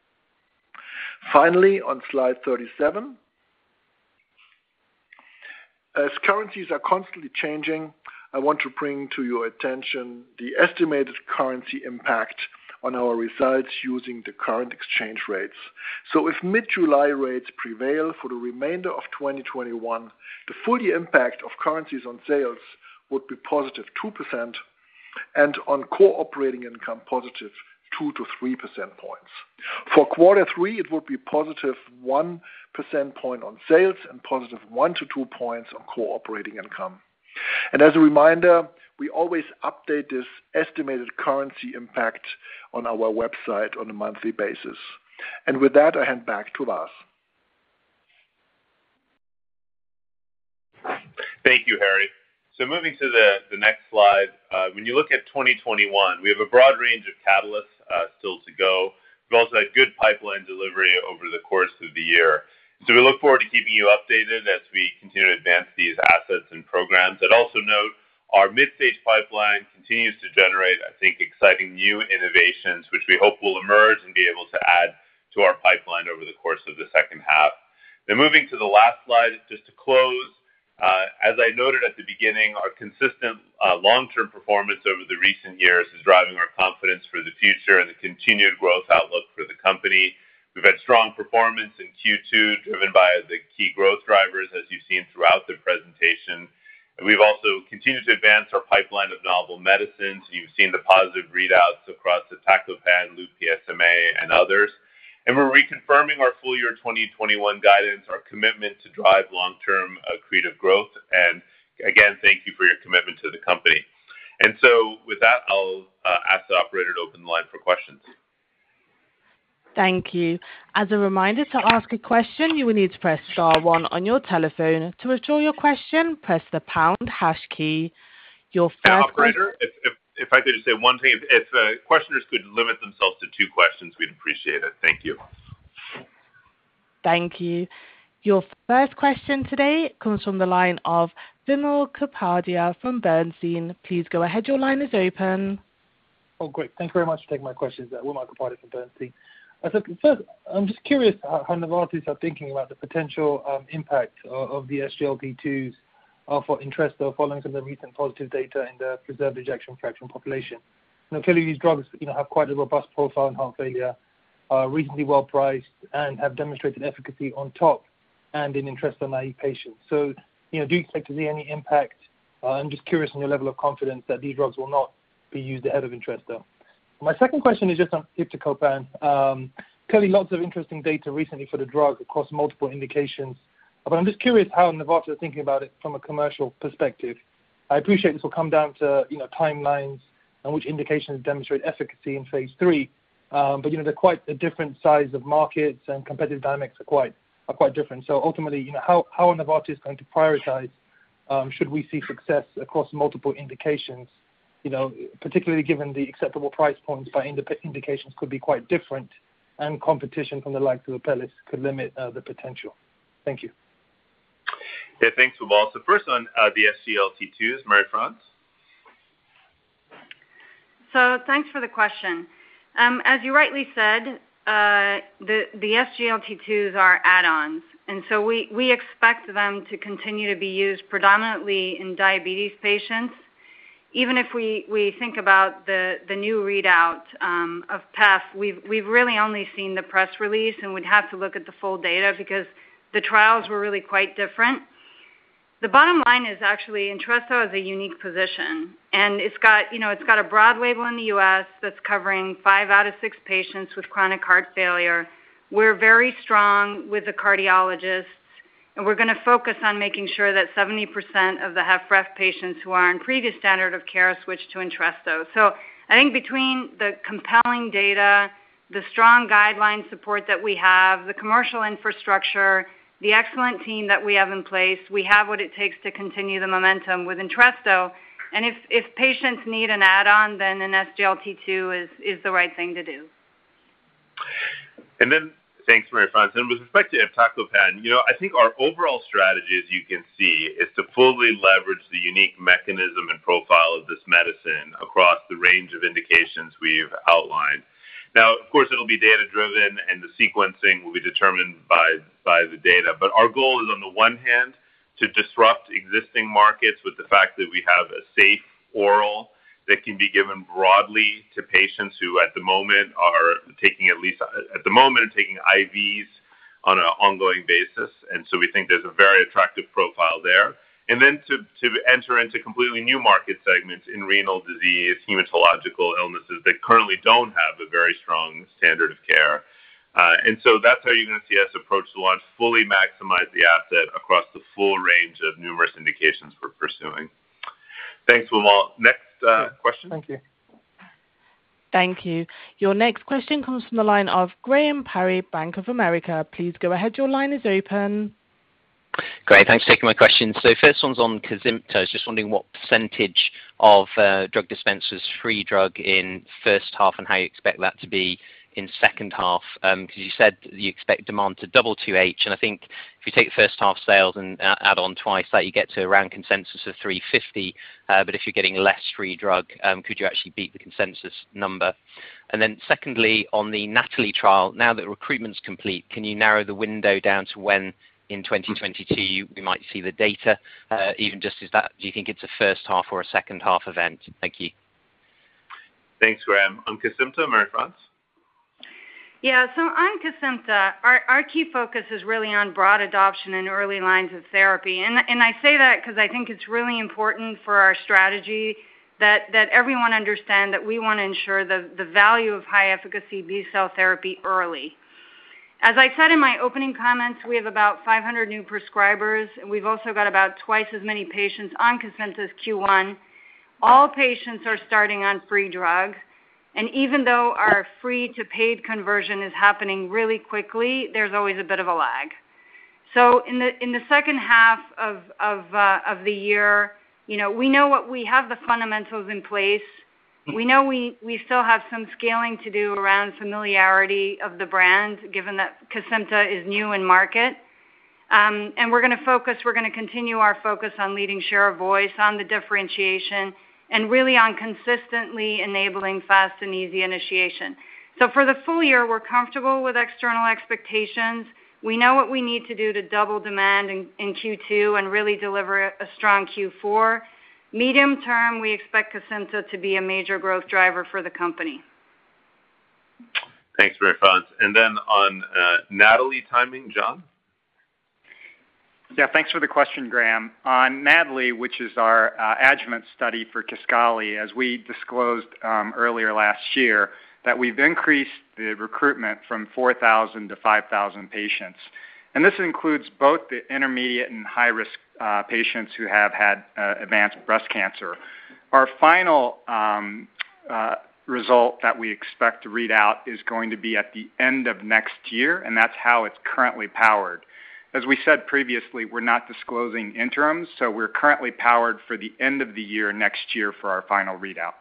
Finally, on slide thirty-seven, as currencies are constantly changing, I want to bring to your attention the estimated currency impact on our results using the current exchange rates. So if mid-July rates prevail for the remainder of twenty twenty-one, the full year impact of currencies on sales would be positive two percent and on core operating income positive two to three percent points. For quarter three, it would be positive one percent point on sales and positive one to two points on core operating income. And as a reminder, we always update this estimated currency impact on our website on a monthly basis. And with that, I hand back to Vas. Thank you, Harry. So moving to the, the next slide, uh, when you look at twenty twenty-one, we have a broad range of catalysts uh, still to go. We've also had good pipeline delivery over the course of the year. So we look forward to keeping you updated as we continue to advance these assets and programs. I'd also note our mid-stage pipeline continues to generate, I think, exciting new innovations, which we hope will emerge and be able to add to our pipeline over the course of the second half. Then moving to the last slide, just to close, uh, as I noted at the beginning, our consistent uh, long-term performance over the recent years is driving our confidence for the future and the continued growth outlook for the company. We've had strong performance in Q two, driven by the key growth drivers, as you've seen throughout the presentation. We've also continued to advance our pipeline of novel medicines. You've seen the positive readouts across iptacopan, Lu P S M A, and others. And we're reconfirming our full year twenty twenty-one guidance, our commitment to drive long-term accretive growth. And again, thank you for your commitment to the company. And so with that, I'll uh, ask the operator to open the line for questions. Thank you. As a reminder, to ask a question, you will need to press star one on your telephone. To withdraw your question, press the pound hash key. Your first now, operator, if, if, if I could just say one thing, if, if uh, questioners could limit themselves to two questions, we'd appreciate it. Thank you. Thank you. Your first question today comes from the line of Vimal Kapadia from Bernstein. Please go ahead. Your line is open. Oh, great. Thank you very much for taking my questions. Uh, Vimal Kapadia from Bernstein. Uh, so first, I'm just curious how, how Novartis are thinking about the potential um, impact of, of the S G L T twos uh, for Entresto following some of the recent positive data in the preserved ejection fraction population. You know, clearly these drugs, you know, have quite a robust profile in heart failure, are reasonably well priced, and have demonstrated efficacy on top and in Entresto naive patients. So, you know, do you expect to see any impact? Uh, I'm just curious on your level of confidence that these drugs will not be used ahead of Entresto. My second question is just on iptacopan. Um, clearly lots of interesting data recently for the drug across multiple indications, but I'm just curious how Novartis are thinking about it from a commercial perspective. I appreciate this will come down to, you know, timelines and which indications demonstrate efficacy in phase three, um, but, you know, they're quite a different size of markets and competitive dynamics are quite are quite different. So ultimately, you know, how, how are Novartis going to prioritize um, should we see success across multiple indications? You know, particularly given the acceptable price points by indications could be quite different, and competition from the likes of Apellis could limit uh, the potential. Thank you. Yeah, thanks, Vimal. So first on uh, the S G L T twos, Marie-France. So thanks for the question. Um, as you rightly said, uh, the, the S G L T twos are add-ons, and so we, we expect them to continue to be used predominantly in diabetes patients. Even if we, we think about the, the new readout um, of P E F, we've, we've really only seen the press release, and we'd have to look at the full data because the trials were really quite different. The bottom line is actually Entresto has a unique position, and it's got, you know, it's got a broad label in the U S that's covering five out of six patients with chronic heart failure. We're very strong with the cardiologists, and we're going to focus on making sure that seventy percent of the H F ref patients who are on previous standard of care switch to Entresto. So I think between the compelling data, the strong guideline support that we have, the commercial infrastructure, the excellent team that we have in place, we have what it takes to continue the momentum with Entresto. And if, if patients need an add-on, then an S G L T two is, is the right thing to do. And then, thanks, Marie-France. And with respect to iptacopan, you know, I think our overall strategy, as you can see, is to fully leverage the unique mechanism and profile of this medicine across the range of indications we've outlined. Now, of course, it'll be data-driven, and the sequencing will be determined by, by the data. But our goal is, on the one hand, to disrupt existing markets with the fact that we have a safe oral that can be given broadly to patients who at the moment are taking at least at the moment are taking I Vs on an ongoing basis. And so we think there's a very attractive profile there. And then to, to enter into completely new market segments in renal disease, hematological illnesses that currently don't have a very strong standard of care. Uh, and so that's how you're going to see us approach the launch, fully maximize the asset across the full range of numerous indications we're pursuing. Thanks, Vimal. Next uh, question. Thank you. Thank you. Your next question comes from the line of Graham Parry, Bank of America. Please go ahead. Your line is open. Great. Thanks for taking my question. So first one's on Kesimpta. I was just wondering what percentage of uh, drug dispense was free drug in first half and how you expect that to be in second half, because um, you said you expect demand to double two H, and I think if you take the first half sales and uh, add on twice that, you get to around consensus of three fifty, uh, but if you're getting less free drug, um, could you actually beat the consensus number? And then secondly, on the NATALEE trial, now that recruitment's complete, can you narrow the window down to when in twenty twenty-two we might see the data, uh, even just is that, do you think it's a first half or a second half event? Thank you. Thanks, Graham. On Kesimpta, Marie-France? Yeah, so on Kesimpta, our, our key focus is really on broad adoption in early lines of therapy. And, and I say that because I think it's really important for our strategy that, that everyone understand that we want to ensure the, the value of high-efficacy B-cell therapy early. As I said in my opening comments, we have about five hundred new prescribers. We've also got about twice as many patients on Kesimpta as Q one. All patients are starting on free drug. And even though our free to paid conversion is happening really quickly, there's always a bit of a lag. So in the in the second half of of uh, of the year, you know, we know what we have the fundamentals in place. We know we, we still have some scaling to do around familiarity of the brand, given that Kesimpta is new in market. Um, and we're going to focus, we're going to continue our focus on leading share of voice, on the differentiation, and really on consistently enabling fast and easy initiation. So for the full year, we're comfortable with external expectations. We know what we need to do to double demand in, in Q two and really deliver a strong Q four. Medium term, we expect Kesimpta to be a major growth driver for the company. Thanks, Marie-France. And then on uh, NATALEE timing, John? Yeah, thanks for the question, Graham. On NATALEE, which is our uh, adjuvant study for Kisqali, as we disclosed um, earlier last year, that we've increased the recruitment from four thousand to five thousand patients. And this includes both the intermediate and high-risk uh, patients who have had uh, advanced breast cancer. Our final um, uh, result that we expect to read out is going to be at the end of next year, and that's how it's currently powered. As we said previously, we're not disclosing interims, so we're currently powered for the end of the year next year for our final readout.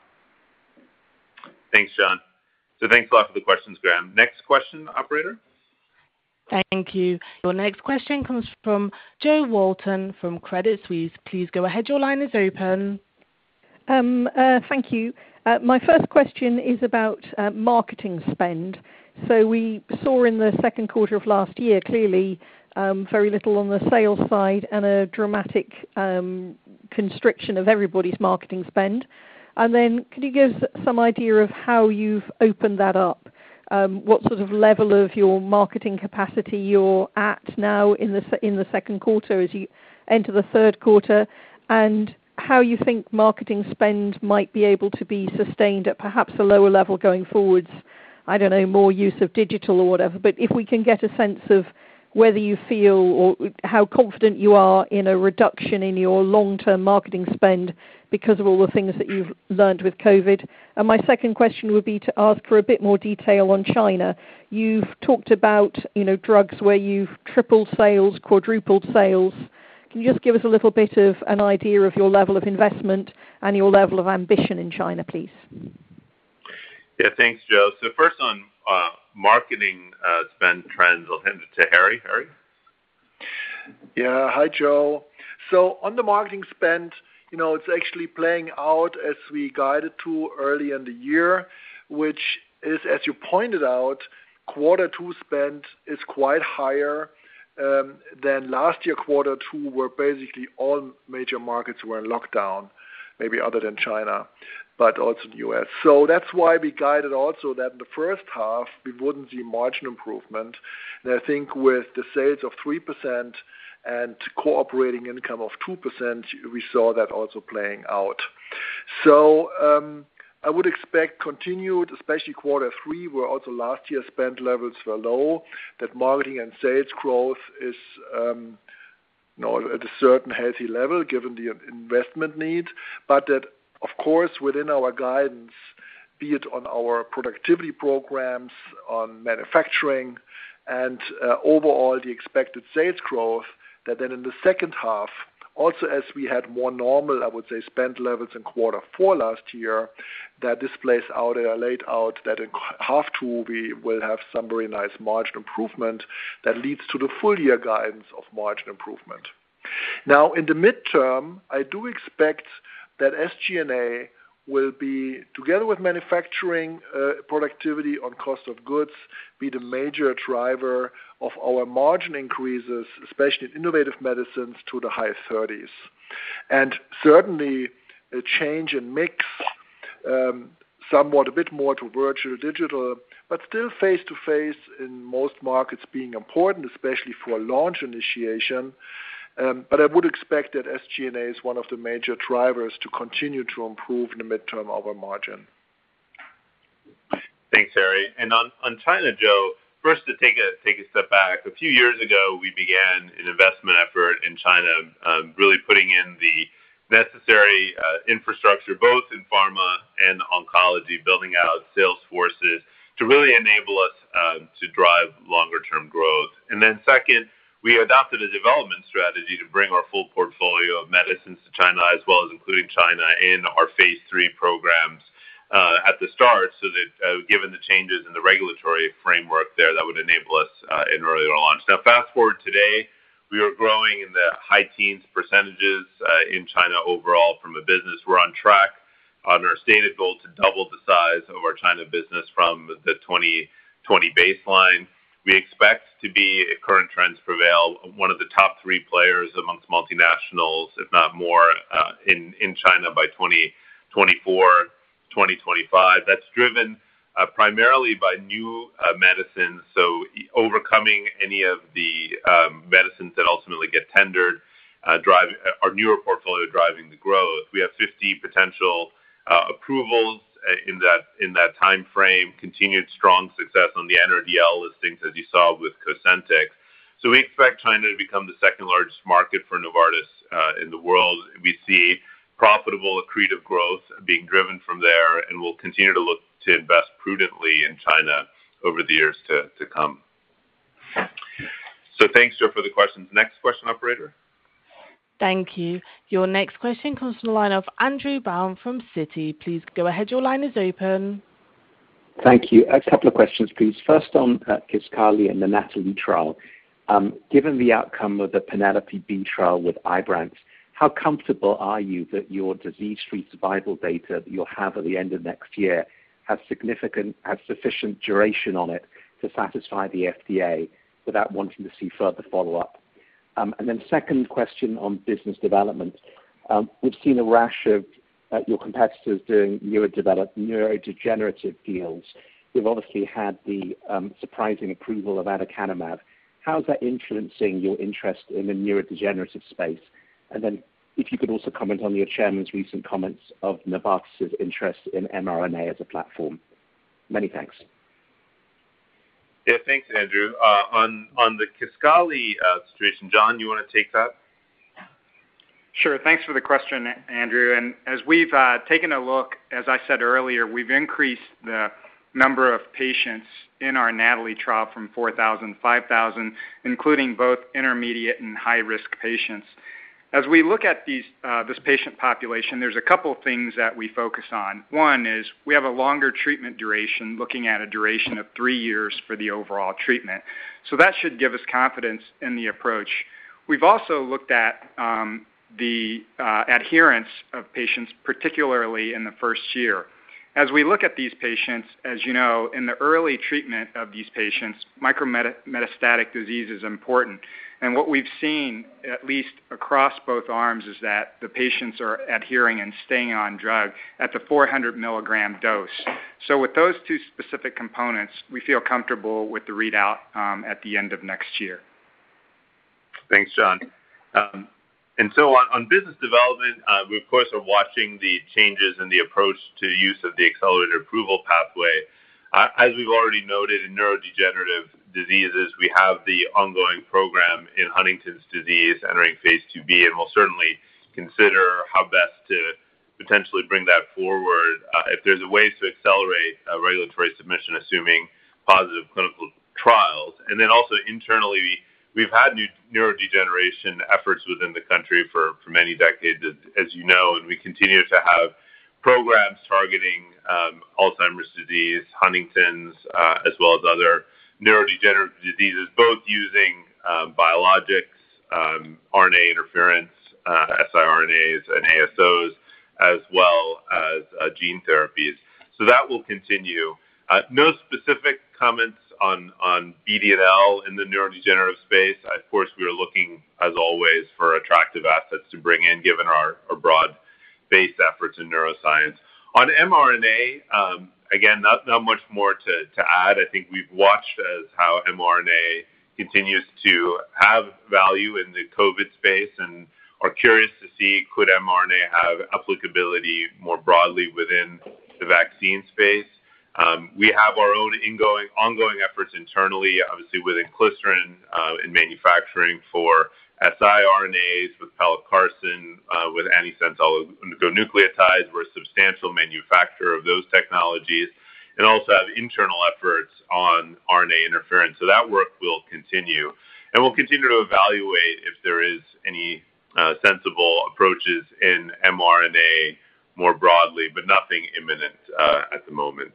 Thanks, John. So thanks a lot for the questions, Graham. Next question, operator. Thank you. Your next question comes from Jo Walton from Credit Suisse. Please go ahead. Your line is open. Um, uh, thank you. Uh, my first question is about uh, marketing spend. So we saw in the second quarter of last year clearly um, very little on the sales side and a dramatic um, constriction of everybody's marketing spend. And then could you give us some idea of how you've opened that up? Um, what sort of level of your marketing capacity you're at now in the in the second quarter as you enter the third quarter, and how you think marketing spend might be able to be sustained at perhaps a lower level going forwards? I don't know, more use of digital or whatever, but if we can get a sense of whether you feel or how confident you are in a reduction in your long-term marketing spend because of all the things that you've learned with COVID. And my second question would be to ask for a bit more detail on China. You've talked about, you know, drugs where you've tripled sales, quadrupled sales. Can you just give us a little bit of an idea of your level of investment and your level of ambition in China, please? Yeah, thanks, Joe. So first on uh, marketing uh, spend trends, I'll hand it to Harry. Harry? Yeah, hi, Joe. So on the marketing spend, you know, it's actually playing out as we guided to early in the year, which is, as you pointed out, quarter two spend is quite higher um, than last year quarter two, where basically all major markets were in lockdown, maybe other than China, but also the U S. So that's why we guided also that in the first half we wouldn't see margin improvement. And I think with the sales of three percent and core operating income of two percent, we saw that also playing out. So um, I would expect continued, especially quarter three, where also last year's spend levels were low, that marketing and sales growth is um, you know, at a certain healthy level given the investment need, but that, of course, within our guidance, be it on our productivity programs, on manufacturing, and uh, overall the expected sales growth, that then in the second half, also as we had more normal, I would say, spend levels in quarter four last year, that this plays out, and I laid out that in half two we will have some very nice margin improvement that leads to the full year guidance of margin improvement. Now, in the midterm, I do expect that S G and A will be, together with manufacturing uh, productivity on cost of goods, be the major driver of our margin increases, especially in innovative medicines, to the high thirties. And certainly a change in mix, um, somewhat a bit more to virtual digital, but still face-to-face in most markets being important, especially for launch initiation. Um, but I would expect that S G and A is one of the major drivers to continue to improve in the midterm our margin. Thanks, Harry. And on, on China, Joe, first to take a take a step back, a few years ago we began an investment effort in China, um, really putting in the necessary uh, infrastructure, both in pharma and oncology, building out sales forces to really enable us uh, to drive longer-term growth. And then second, we adopted a development strategy to bring our full portfolio of medicines to China, as well as including China in our phase three programs uh, at the start, so that uh, given the changes in the regulatory framework there, that would enable us uh, in earlier launch. Now, fast forward today, we are growing in the high teens percentages uh, in China overall from a business. We're on track on our stated goal to double the size of our China business from the twenty twenty baseline. We expect to be, if current trends prevail, one of the top three players amongst multinationals, if not more, uh, in, in China by twenty twenty-four, twenty twenty-five. That's driven uh, primarily by new uh, medicines, so overcoming any of the um, medicines that ultimately get tendered, uh, drive, our newer portfolio driving the growth. We have fifty potential uh, approvals in that in that time frame, continued strong success on the N R D L listings, as you saw with Cosentyx. So we expect China to become the second largest market for Novartis uh, in the world. We see profitable, accretive growth being driven from there, and we'll continue to look to invest prudently in China over the years to, to come. So thanks, Joe, for the questions. Next question, operator. Thank you. Your next question comes from the line of Andrew Baum from Citi. Please go ahead. Your line is open. Thank you. A couple of questions, please. First on uh, Kisqali and the NATALEE trial. Um, given the outcome of the Penelope B trial with Ibrance, how comfortable are you that your disease-free survival data that you'll have at the end of next year has significant, has sufficient duration on it to satisfy the F D A without wanting to see further follow-up? Um, and then second question on business development. Um, we've seen a rash of uh, your competitors doing neurodegenerative deals. We've obviously had the um, surprising approval of aducanumab. How is that influencing your interest in the neurodegenerative space? And then if you could also comment on your chairman's recent comments of Novartis' interest in mRNA as a platform. Many thanks. Yeah, thanks, Andrew. Uh, on on the Kisqali uh, situation, John, you want to take that? Sure. Thanks for the question, Andrew. And as we've uh, taken a look, as I said earlier, we've increased the number of patients in our NATALEE trial from four thousand, five thousand, including both intermediate and high-risk patients. As we look at these, uh, this patient population, there's a couple things that we focus on. One is we have a longer treatment duration, looking at a duration of three years for the overall treatment. So that should give us confidence in the approach. We've also looked at um, the uh, adherence of patients, particularly in the first year. As we look at these patients, as you know, in the early treatment of these patients, micrometastatic disease is important. And what we've seen, at least across both arms, is that the patients are adhering and staying on drug at the four hundred milligram dose. So with those two specific components, we feel comfortable with the readout um, at the end of next year. Thanks, John. Um, and so on, on business development, uh, we, of course, are watching the changes in the approach to use of the accelerated approval pathway. Uh, as we've already noted, in neurodegenerative diseases, we have the ongoing program in Huntington's disease entering phase two B, and we'll certainly consider how best to potentially bring that forward uh, if there's a way to accelerate uh, regulatory submission, assuming positive clinical trials. And then also internally, we, we've had new neurodegeneration efforts within the country for, for many decades, as, as you know, and we continue to have programs targeting um, Alzheimer's disease, Huntington's, uh, as well as other neurodegenerative diseases, both using um, biologics, um, R N A interference, uh, siRNAs, and A S Os, as well as uh, gene therapies. So that will continue. Uh, no specific comments on, on B D and L in the neurodegenerative space. Of course, we are looking, as always, for attractive assets to bring in, given our, our broad-based efforts in neuroscience. On mRNA, um, again, not, not much more to, to add. I think we've watched as how mRNA continues to have value in the COVID space and are curious to see could mRNA have applicability more broadly within the vaccine space. Um, we have our own ingoing, ongoing efforts internally, obviously with inclisiran uh, in manufacturing for siRNAs, with pelacarsen, uh, with antisense oligonucleotides. We're a substantial manufacturer of those technologies, and also have internal efforts on R N A interference. So that work will continue. And we'll continue to evaluate if there is any uh, sensible approaches in mRNA more broadly, but nothing imminent uh, at the moment.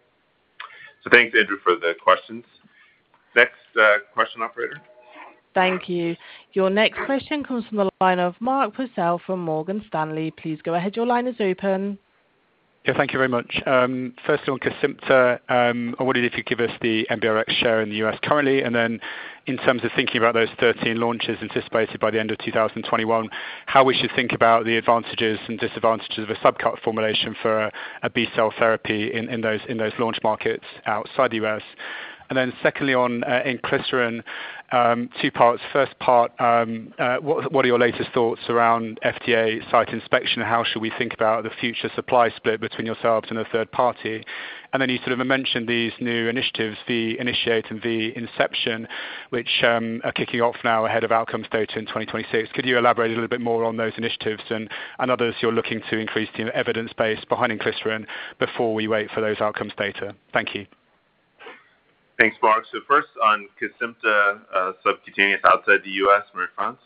So thanks, Andrew, for the questions. Next uh, question, operator. Thank you. Your next question comes from the line of Mark Purcell from Morgan Stanley. Please go ahead. Your line is open. Yeah, thank you very much. Um, first on Kesimpta, um, I wondered if you could give us the N B R X share in the U S currently, and then in terms of thinking about those thirteen launches anticipated by the end of two thousand twenty-one, how we should think about the advantages and disadvantages of a subcut formulation for a, a B-cell therapy in, in those in those launch markets outside the U S. And then secondly on uh, inclisiran, um, two parts. First part, um, uh, what, what are your latest thoughts around F D A site inspection? How should we think about the future supply split between yourselves and a third party? And then you sort of mentioned these new initiatives, V Initiate and V Inception, which um, are kicking off now ahead of outcomes data in twenty twenty-six. Could you elaborate a little bit more on those initiatives and, and others you're looking to increase the evidence base behind inclisiran before we wait for those outcomes data? Thank you. Thanks, Mark. So first on Kesimpta uh, subcutaneous outside the U S, Marie-France?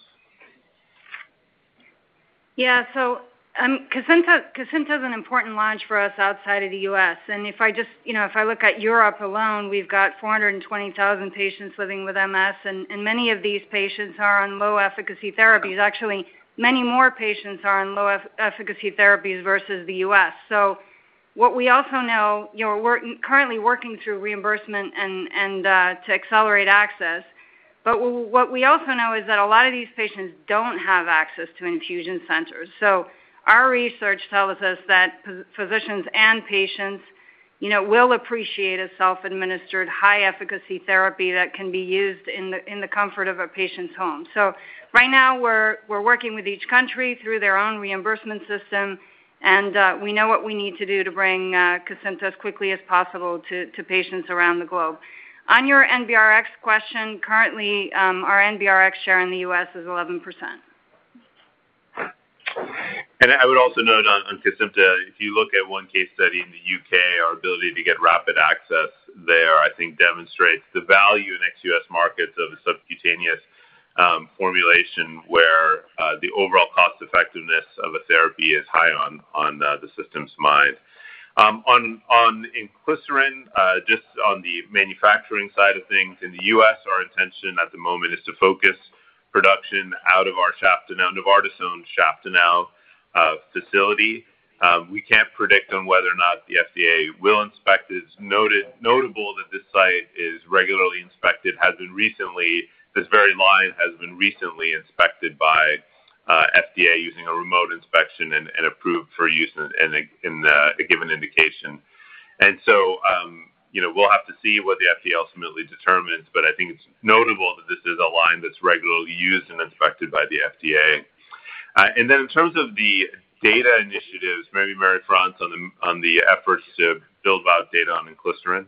Yeah, so um, Kesimpta, Kesimpta is an important launch for us outside of the U S. And if I just, you know, if I look at Europe alone, we've got four hundred twenty thousand patients living with M S, and, and many of these patients are on low efficacy therapies. Actually, many more patients are on low eff- efficacy therapies versus the U S. So what we also know, you know, we're currently working through reimbursement and, and uh, to accelerate access. But w- what we also know is that a lot of these patients don't have access to infusion centers. So our research tells us that p- physicians and patients, you know, will appreciate a self-administered high-efficacy therapy that can be used in the in the comfort of a patient's home. So right now we're we're working with each country through their own reimbursement system. And uh, we know what we need to do to bring uh, Kesimpta as quickly as possible to, to patients around the globe. On your N B R X question, currently um, our N B R X share in the U S is eleven percent. And I would also note on, on Kesimpta, if you look at one case study in the U K, our ability to get rapid access there, I think demonstrates the value in ex-U S markets of a subcutaneous Um, formulation where uh, the overall cost effectiveness of a therapy is high on on uh, the system's mind. Um, on on inclisiran, uh, just on the manufacturing side of things in the U S, our intention at the moment is to focus production out of our Schaftenau, Novartis-owned Schaftenau uh, facility. Um, we can't predict on whether or not the F D A will inspect. It's noted notable that this site is regularly inspected, has been recently. This very line has been recently inspected by uh, F D A using a remote inspection and, and approved for use in, in, a, in uh, a given indication. And so, um, you know, we'll have to see what the F D A ultimately determines, but I think it's notable that this is a line that's regularly used and inspected by the F D A. Uh, and then in terms of the data initiatives, maybe Marie-France on the, on the efforts to build out data on inclisiran.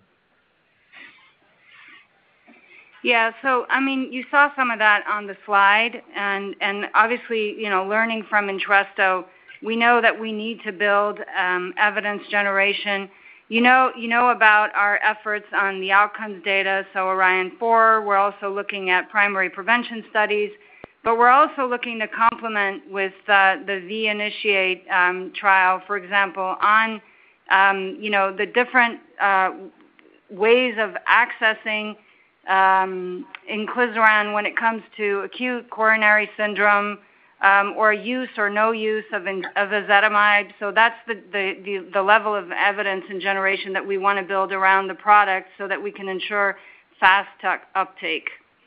Yeah, so I mean, you saw some of that on the slide, and, and obviously, you know, learning from Entresto, we know that we need to build um, evidence generation. You know, you know about our efforts on the outcomes data, so Orion four, we're also looking at primary prevention studies, but we're also looking to complement with uh, the V-Initiate um, trial, for example, on, um, you know, the different uh, ways of accessing um, inclisiran when it comes to acute coronary syndrome, Um, or use or no use of, of ezetimibe. So that's the, the, the, the level of evidence and generation that we want to build around the product so that we can ensure fast tuck uptake.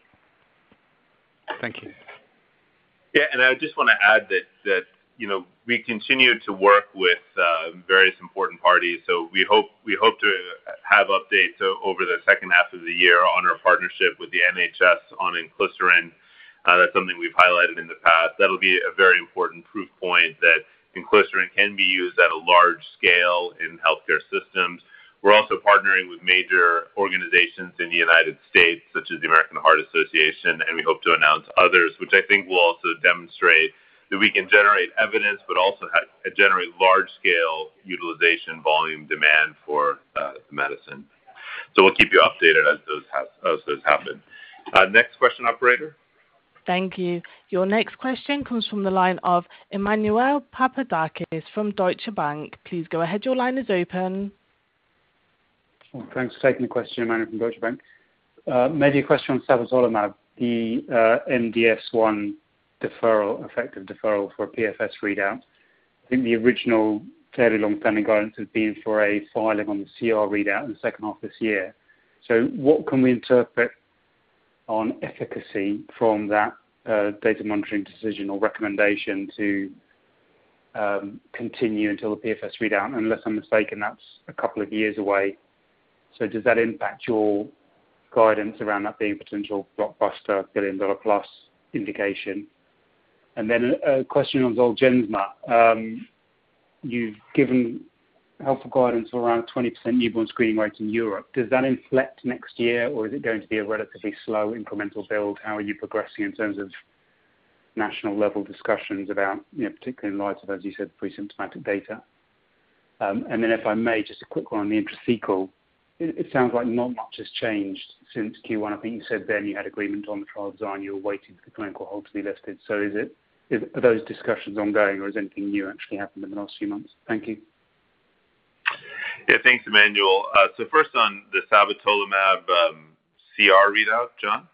Thank you. Yeah, and I just want to add that, that you know, we continue to work with uh, various important parties. So we hope we hope to have updates over the second half of the year on our partnership with the N H S on inclisiran. Uh, that's something we've highlighted in the past. That'll be a very important proof point that inclisiran can be used at a large scale in healthcare systems. We're also partnering with major organizations in the United States, such as the American Heart Association, and we hope to announce others, which I think will also demonstrate that we can generate evidence, but also ha- generate large-scale utilization volume demand for uh, the medicine. So we'll keep you updated as those, ha- as those happen. Uh, next question, operator. Thank you. Your next question comes from the line of Emmanuel Papadakis from Deutsche Bank. Please go ahead. Your line is open. Well, thanks for taking the question, Emmanuel from Deutsche Bank. Uh, maybe a question on sabatolimab, the uh, M D S one deferral, effective deferral for a P F S readout. I think the original fairly long-standing guidance has been for a filing on the C R readout in the second half of this year. So what can we interpret on efficacy from that uh, data monitoring decision or recommendation to um, continue until the P F S readout? Unless I'm mistaken, that's a couple of years away. So does that impact your guidance around that being a potential blockbuster billion dollar plus indication? And then a question on Zolgensma. Um, you've given helpful guidance for around twenty percent newborn screening rate in Europe. Does that inflect next year, or is it going to be a relatively slow incremental build? How are you progressing in terms of national level discussions about, you know, particularly in light of, as you said, pre-symptomatic data? Um, and then if I may, just a quick one on the intrathecal. It, it sounds like not much has changed since Q one. I think you said then you had agreement on the trial design. You were waiting for the clinical hold to be lifted. So is it, is, are those discussions ongoing, or has anything new actually happened in the last few months? Thank you. Yeah, thanks, Emmanuel. Uh, so first on the sabatolimab um, C R readout, John?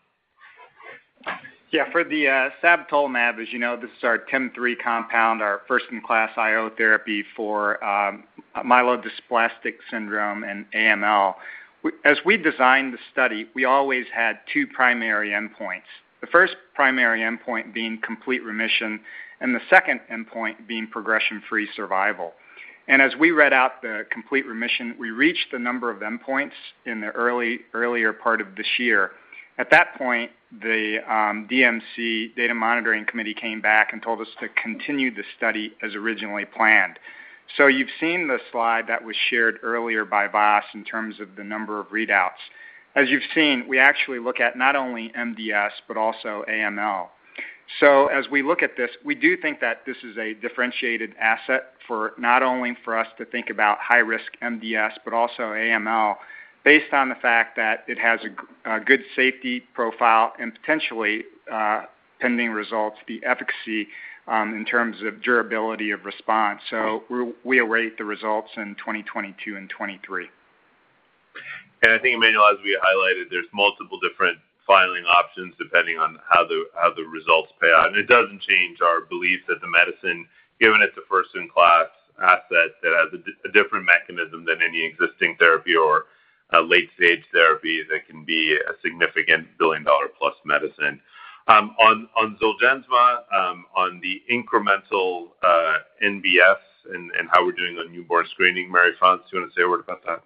Yeah, for the uh, sabatolimab, as you know, this is our T I M three compound, our first-in-class I O therapy for um, myelodysplastic syndrome and A M L. We, as we designed the study, we always had two primary endpoints. The first primary endpoint being complete remission, and the second endpoint being progression-free survival. And as we read out the complete remission, we reached the number of endpoints in the early earlier part of this year. At that point, the um, D M C, Data Monitoring Committee, came back and told us to continue the study as originally planned. So you've seen the slide that was shared earlier by Vas in terms of the number of readouts. As you've seen, we actually look at not only M D S, but also A M L. So as we look at this, we do think that this is a differentiated asset for not only for us to think about high-risk M D S, but also A M L, based on the fact that it has a, a good safety profile and potentially, uh, pending results, the efficacy um, in terms of durability of response. So we're, we await the results in twenty twenty-two and twenty-three. And I think, Emmanuel, as we highlighted, there's multiple different filing options depending on how the how the results pay out. And it doesn't change our belief that the medicine, given it's a first-in-class asset that has a, a different mechanism than any existing therapy or a late-stage therapy, that can be a significant billion-dollar-plus medicine. Um, on, on Zolgensma, um, on the incremental uh, N B S and, and how we're doing on newborn screening, Marie-France, do you want to say a word about that?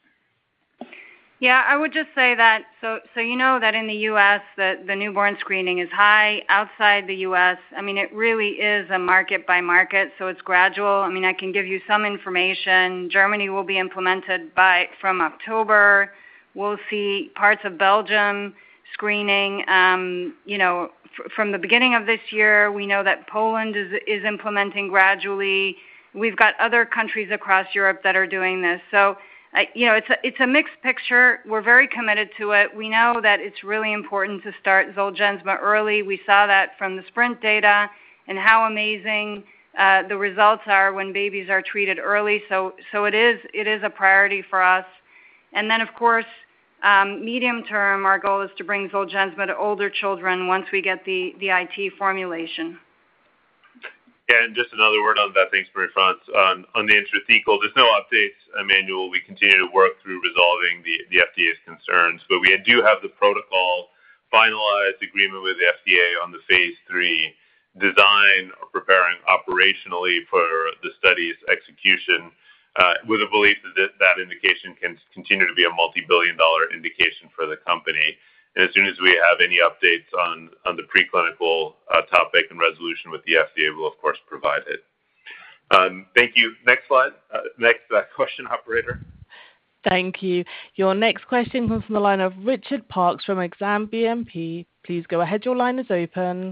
Yeah, I would just say that, so so you know that in the U S the, the newborn screening is high. Outside the U S, I mean, it really is a market by market, so it's gradual. I mean, I can give you some information. Germany will be implemented by from October. We'll see parts of Belgium screening, um, you know, f- from the beginning of this year. We know that Poland is is implementing gradually. We've got other countries across Europe that are doing this. So Uh, you know, it's a, it's a mixed picture. We're very committed to it. We know that it's really important to start Zolgensma early. We saw that from the SPRINT data and how amazing uh, the results are when babies are treated early. So, so it is it is a priority for us. And then, of course, um, medium term, our goal is to bring Zolgensma to older children once we get the, the I T formulation. Yeah, and just another word on that. Thanks, Marie-France. On, on the intrathecal, there's no updates, Emmanuel. We continue to work through resolving the, the F D A's concerns, but we do have the protocol finalized agreement with the F D A on the phase three design, or preparing operationally for the study's execution, uh, with a belief that that indication can continue to be a multi-billion dollar indication for the company. And as soon as we have any updates on, on the preclinical uh, topic and resolution with the F D A, we'll, of course, provide it. Um, thank you. Next slide. Uh, next uh, question, operator. Thank you. Your next question comes from the line of Richard Parkes from Exane B N P. Please go ahead. Your line is open.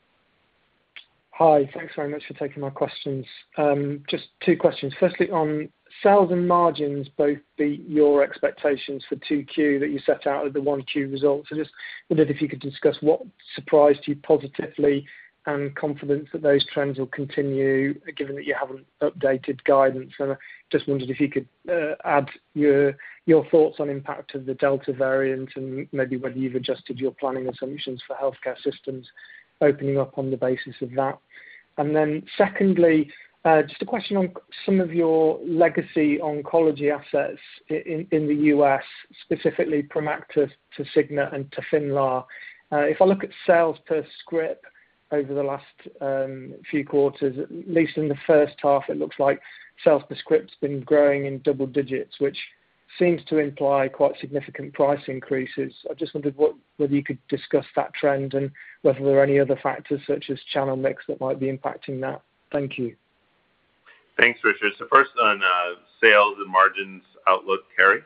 Hi. Thanks very much for taking my questions. Um, just two questions. Firstly, on sales and margins both beat your expectations for two Q that you set out at the one Q results. I just wondered if you could discuss what surprised you positively and confidence that those trends will continue, given that you haven't updated guidance. And I just wondered if you could uh, add your your thoughts on impact of the Delta variant and maybe whether you've adjusted your planning assumptions for healthcare systems opening up on the basis of that. And then secondly, Uh, just a question on some of your legacy oncology assets in, in the U S, specifically Promacta, Tasigna, and Tafinlar. Uh, if I look at sales per script over the last um, few quarters, at least in the first half, it looks like sales per script's been growing in double digits, which seems to imply quite significant price increases. I just wondered what, whether you could discuss that trend and whether there are any other factors such as channel mix that might be impacting that. Thank you. Thanks, Richard. So first on uh, sales and margins outlook, Harry?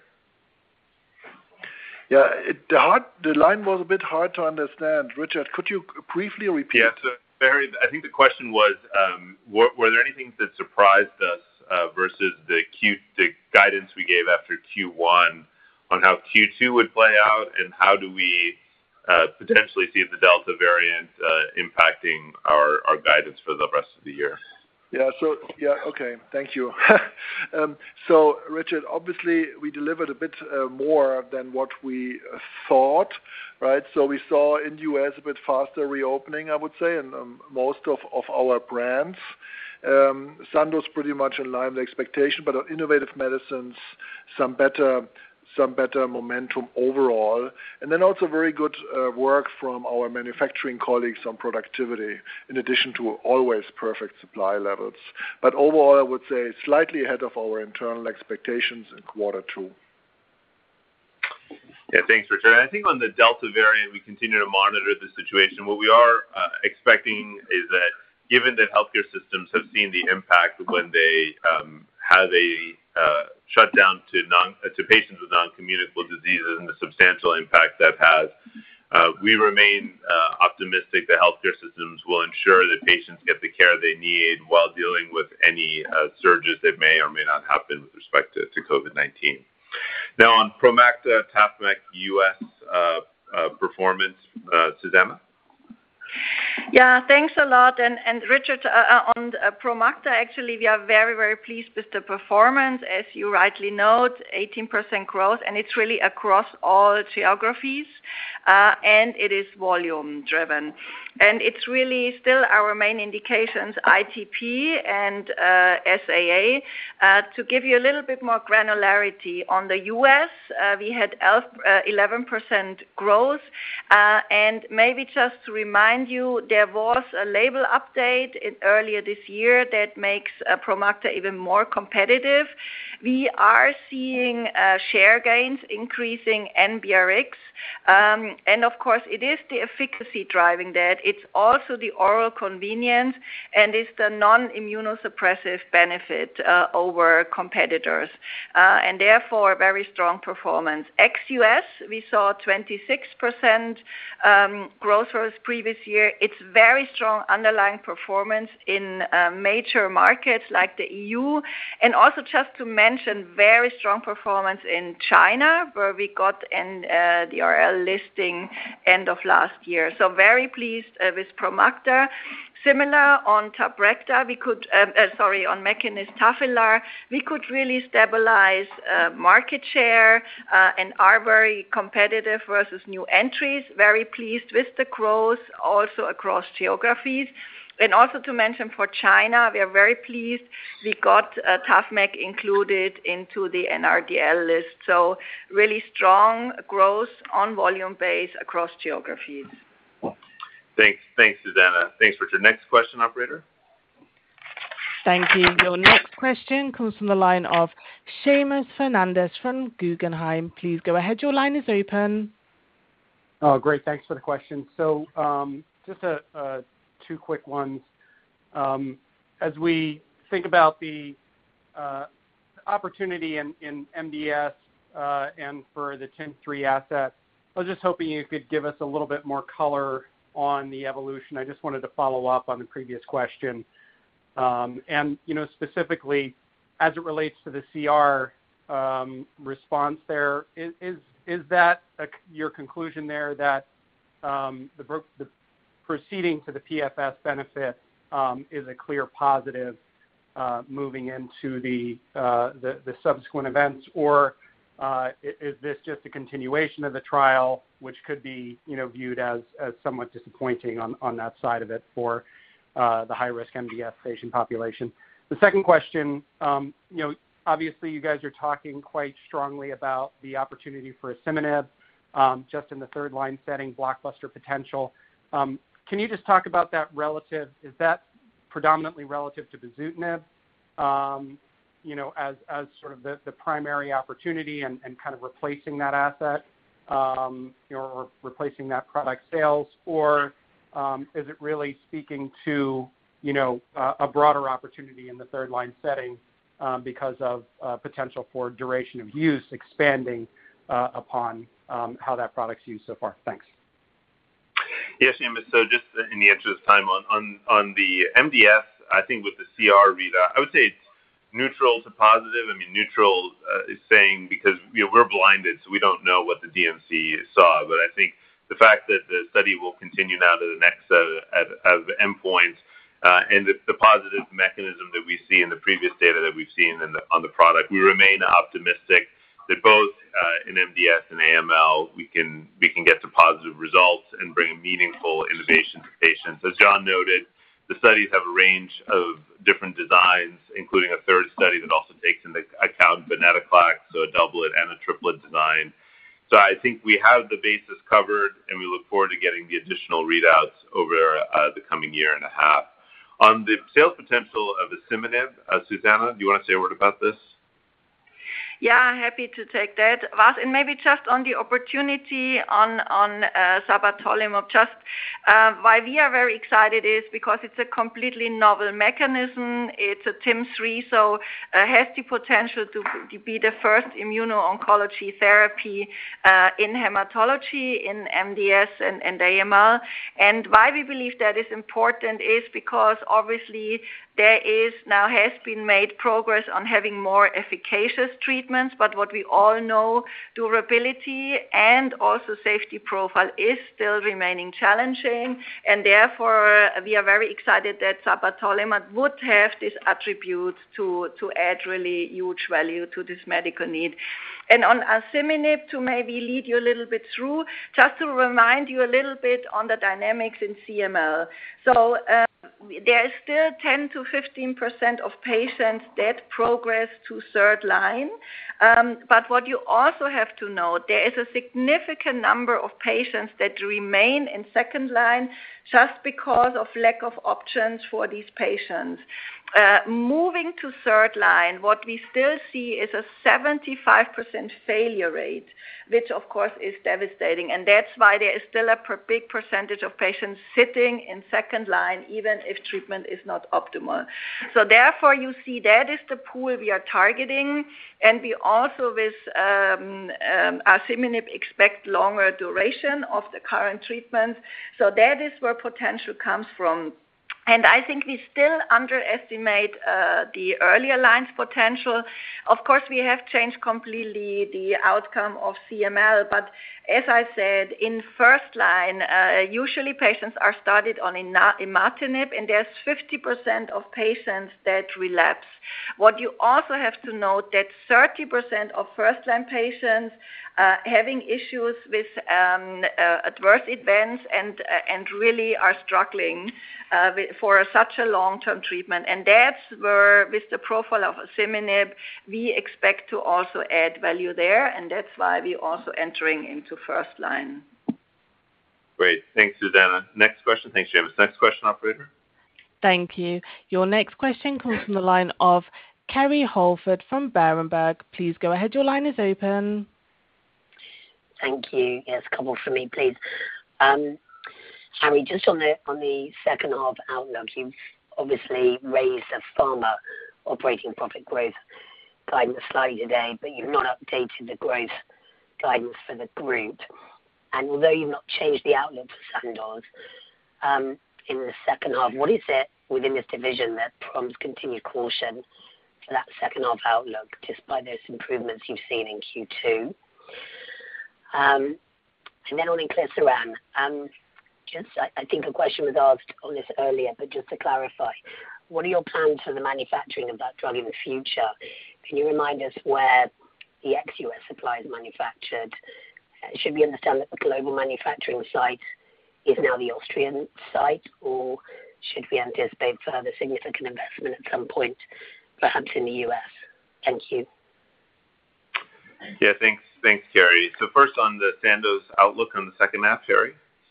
Yeah, it, the, hard, the line was a bit hard to understand. Richard, could you briefly repeat? Yeah, so Harry, I think the question was, um, were, were there anything that surprised us uh, versus the Q, the guidance we gave after Q one on how Q two would play out, and how do we uh, potentially see the Delta variant uh, impacting our, our guidance for the rest of the year? Yeah, so, yeah, okay, thank you. um, so, Richard, obviously we delivered a bit uh, more than what we uh, thought, right? So we saw in the U S a bit faster reopening, I would say, in um, most of, of our brands. Um, Sandoz pretty much in line with expectation, but on innovative medicines, some better some better momentum overall. And then also very good uh, work from our manufacturing colleagues on productivity, in addition to always perfect supply levels. But overall, I would say slightly ahead of our internal expectations in quarter two. Yeah, thanks, Richard. And I think on the Delta variant, we continue to monitor the situation. What we are uh, expecting is that given that healthcare systems have seen the impact when they um, have a uh, shutdown to non uh, to patients with non-communicable diseases and the substantial impact that has, uh, we remain uh, optimistic that healthcare systems will ensure that patients get the care they need while dealing with any uh, surges that may or may not happen with respect to, to COVID nineteen. Now on Promacta, Tafmec U S uh, uh, performance, uh, Susanna? Yeah, thanks a lot. And, and Richard, uh, on uh, Promacta, actually, we are very, very pleased with the performance. As you rightly note, eighteen percent growth, and it's really across all geographies, uh, and it is volume driven. And it's really still our main indications, I T P and uh, S A A. Uh, to give you a little bit more granularity, on the U S, uh, we had eleven percent growth. Uh, and maybe just to remind you, there was a label update in, earlier this year that makes uh, Promacta even more competitive. We are seeing uh, share gains, increasing N B R X. Um, and of course, it is the efficacy driving that. It's also the oral convenience, and it's the non-immunosuppressive benefit uh, over competitors. Uh, and therefore, very strong performance. Ex-U S, we saw twenty-six percent um, growth versus previous year. It's It's very strong underlying performance in uh, major markets like the E U, and also just to mention, very strong performance in China, where we got an uh, D R L listing end of last year. So very pleased uh, with Promacta. Similar on Tabrecta, we could, um, uh, sorry, on Mekinist Tafilar, we could really stabilize uh, market share uh, and are very competitive versus new entries. Very pleased with the growth, also across geographies. And also to mention for China, we are very pleased we got uh, Tafmec included into the N R D L list. So really strong growth on volume base across geographies. Thanks, thanks, Susanna. Thanks, Richard. Next question, operator. Thank you. Your next question comes from the line of Seamus Fernandez from Guggenheim. Please go ahead. Your line is open. Oh, great. Thanks for the question. So um, just a, a two quick ones. Um, as we think about the uh, opportunity in, in M D S uh, and for the T I M three asset, I was just hoping you could give us a little bit more color on the evolution. I just wanted to follow up on the previous question. Um, and, you know, specifically, as it relates to the C R um, response there, is, is, is that a, your conclusion there that um, the, the proceeding to the P F S benefit um, is a clear positive uh, moving into the, uh, the, the subsequent events, or Uh, is this just a continuation of the trial, which could be, you know, viewed as, as somewhat disappointing on, on that side of it for uh, the high-risk M D S patient population? The second question, um, you know, obviously you guys are talking quite strongly about the opportunity for asciminib, um, just in the third-line setting, blockbuster potential. Um, can you just talk about that relative? Is that predominantly relative to bosutinib? Um, you know, as, as sort of the, the primary opportunity and, and kind of replacing that asset, um, you know, or replacing that product sales, or um, is it really speaking to, you know, uh, a broader opportunity in the third line setting um, because of uh, potential for duration of use expanding uh, upon um, how that product's used so far? Thanks. Yes, Seamus. So just in the interest of time on, on, on the M D S, I think with the C R readout, I would say it's neutral to positive. I mean, neutral uh, is saying because you know, we're blinded, so we don't know what the D M C saw. But I think the fact that the study will continue now to the next set of, of endpoints uh, and the, the positive mechanism that we see in the previous data that we've seen in the, on the product, we remain optimistic that both uh, in M D S and A M L we can we can get to positive results and bring meaningful innovation to patients. As John noted, the studies have a range of different designs, including a third study that also takes into account venetoclax, so a doublet and a triplet design. So I think we have the basis covered, and we look forward to getting the additional readouts over uh, the coming year and a half. On the sales potential of asciminib, uh, Susanna, do you want to say a word about this? Yeah, happy to take that. Vas, and maybe just on the opportunity on on uh, sabatolimab, just uh, why we are very excited is because it's a completely novel mechanism. It's a T I M three, so uh, has the potential to, to be the first immuno-oncology therapy uh, in hematology, in M D S and, and A M L. And why we believe that is important is because obviously there is now has been made progress on having more efficacious treatments, but what we all know, durability and also safety profile is still remaining challenging, and therefore we are very excited that sabatolimab would have this attribute to, to add really huge value to this medical need. And on asciminib, to maybe lead you a little bit through, just to remind you a little bit on the dynamics in C M L. So uh, there is still ten to fifteen percent of patients that progress to third line. Um, but what you also have to know, there is a significant number of patients that remain in second line just because of lack of options for these patients. Uh, moving to third line, what we still see is a seventy-five percent failure rate, which of course is devastating. And that's why there is still a per big percentage of patients sitting in second line, even if treatment is not optimal. So therefore, you see that is the pool we are targeting. And we also, with um, um, asciminib, expect longer duration of the current treatment. So that is where potential comes from. And I think we still underestimate uh, the earlier lines potential. Of course, we have changed completely the outcome of C M L, but as I said, in first line, uh, usually patients are started on imatinib, and there's fifty percent of patients that relapse. What you also have to note that thirty percent of first line patients uh, having issues with um, uh, adverse events and uh, and really are struggling uh, with, for a, such a long-term treatment. And that's where, with the profile of asciminib, we expect to also add value there, and that's why we're also entering into first line. Great. Thanks, Susanna. Next question. Thanks, James. Next question, operator. Thank you. Your next question comes from the line of Kerry Holford from Berenberg. Please go ahead. Your line is open. Thank you. Yes, a couple for me, please. Um, Harry, just on the on the second half outlook, you've obviously raised the pharma operating profit growth guidance slightly today, but you've not updated the growth guidance for the group. And although you've not changed the outlook for Sandoz um, in the second half, what is it within this division that prompts continued caution for that second half outlook, despite those improvements you've seen in Q two? Um, and then on inclisiran, um, just I, I think a question was asked on this earlier, but just to clarify, what are your plans for the manufacturing of that drug in the future? Can you remind us where the ex-U S supply is manufactured? Uh, should we understand that the global manufacturing site is now the Austrian site, or should we anticipate further significant investment at some point, perhaps in the U S? Thank you. Yeah, thanks, thanks, Kerry. So first on the Sandoz outlook on the second half, Kerry.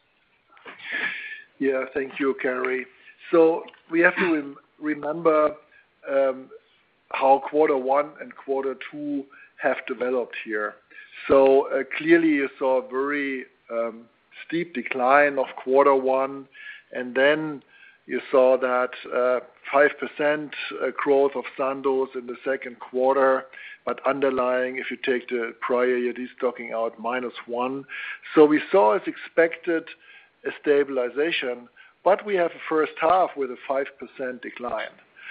Yeah, thank you, Kerry. So we have to rem- remember um, how quarter one and quarter two have developed here. So uh, clearly you saw a very um, steep decline of quarter one, and then you saw that uh, five percent growth of Sandoz in the second quarter, but underlying, if you take the prior year destocking out, minus one. So we saw, as expected, a stabilization, but we have a first half with a five percent decline.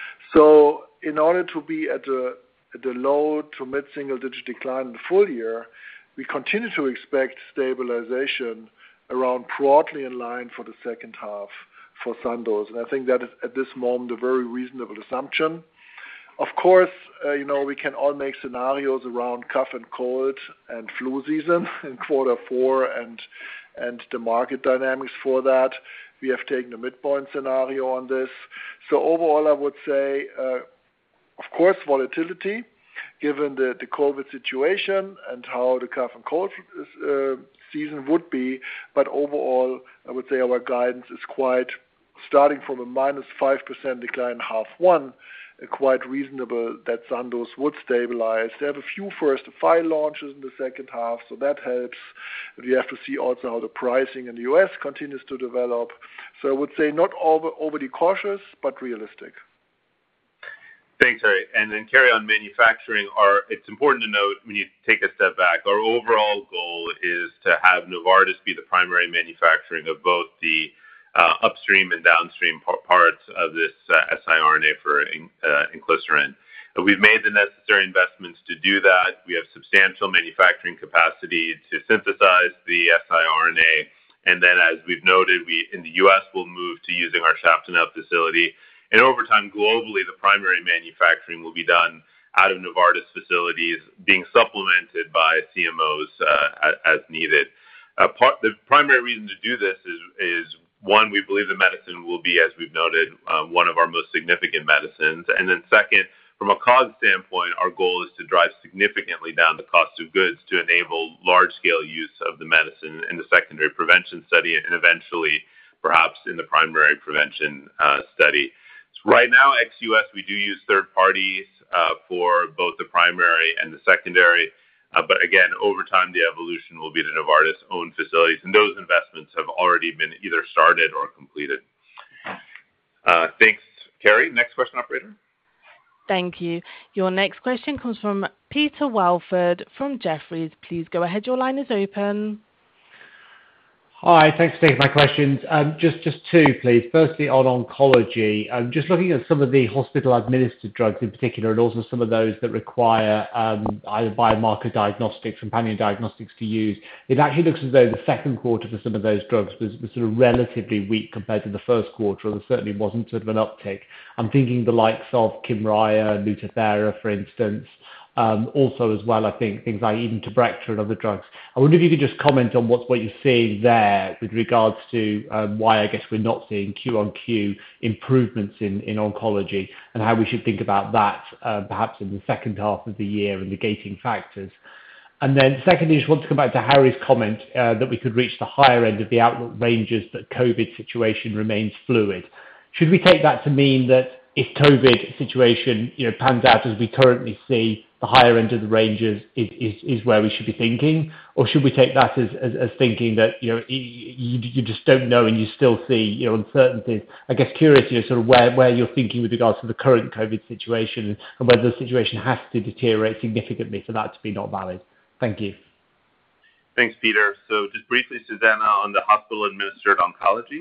So in order to be at the, at the low to mid-single digit decline in the full year, we continue to expect stabilization around broadly in line for the second half for Sandoz. And I think that is at this moment a very reasonable assumption. Of course, uh, you know, we can all make scenarios around cough and cold and flu season in quarter four and and the market dynamics for that. We have taken a midpoint scenario on this. So overall, I would say, uh, of course, volatility, given the, the COVID situation and how the cough and cold uh, season would be. But overall, I would say our guidance is quite, starting from a minus five percent decline in half one, uh, quite reasonable that Sandoz would stabilize. They have a few first file launches in the second half, so that helps. We have to see also how the pricing in the U S continues to develop. So I would say not over, overly cautious, but realistic. Thanks, Harry. And then Kerry, on manufacturing, our, it's important to note when you take a step back, our overall goal is to have Novartis be the primary manufacturing of both the uh, upstream and downstream par- parts of this uh, siRNA for uh, inclisiran. We've made the necessary investments to do that. We have substantial manufacturing capacity to synthesize the siRNA. And then, as we've noted, we in the U S will move to using our Schaftenau facility. And over time, globally, the primary manufacturing will be done out of Novartis facilities, being supplemented by C M Os uh, as needed. Uh, part, the primary reason to do this is, is, one, we believe the medicine will be, as we've noted, uh, one of our most significant medicines. And then second, from a cost standpoint, our goal is to drive significantly down the cost of goods to enable large-scale use of the medicine in the secondary prevention study and eventually perhaps in the primary prevention uh, study. Right now, ex-U S, we do use third parties uh, for both the primary and the secondary. Uh, but again, over time, the evolution will be to Novartis-owned facilities, and those investments have already been either started or completed. Uh, thanks, Carrie. Next question, operator. Thank you. Your next question comes from Peter Welford from Jefferies. Please go ahead. Your line is open. Hi, thanks for taking my questions. Um, just, just two, please. Firstly, on oncology, um, just looking at some of the hospital-administered drugs in particular, and also some of those that require um, either biomarker diagnostics, companion diagnostics to use, it actually looks as though the second quarter for some of those drugs was, was sort of relatively weak compared to the first quarter, or there certainly wasn't sort of an uptick. I'm thinking the likes of Kymriah, Lutathera, for instance. Um, also as well, I think things like even Tabrecta and other drugs. I wonder if you could just comment on what, what you're seeing there with regards to um, why I guess we're not seeing Q on Q improvements in, in oncology, and how we should think about that uh, perhaps in the second half of the year and the gating factors. And then secondly, I just want to come back to Harry's comment uh, that we could reach the higher end of the outlook ranges, that COVID situation remains fluid. Should we take that to mean that if COVID situation you know, pans out as we currently see, the higher end of the ranges is, is, is where we should be thinking? Or should we take that as, as, as thinking that you know you, you just don't know and you still see you know uncertainties? I guess curious you know, sort of where, where you're thinking with regards to the current COVID situation, and whether the situation has to deteriorate significantly for that to be not valid. Thank you. Thanks, Peter. So just briefly, Susanna, on the hospital-administered oncology.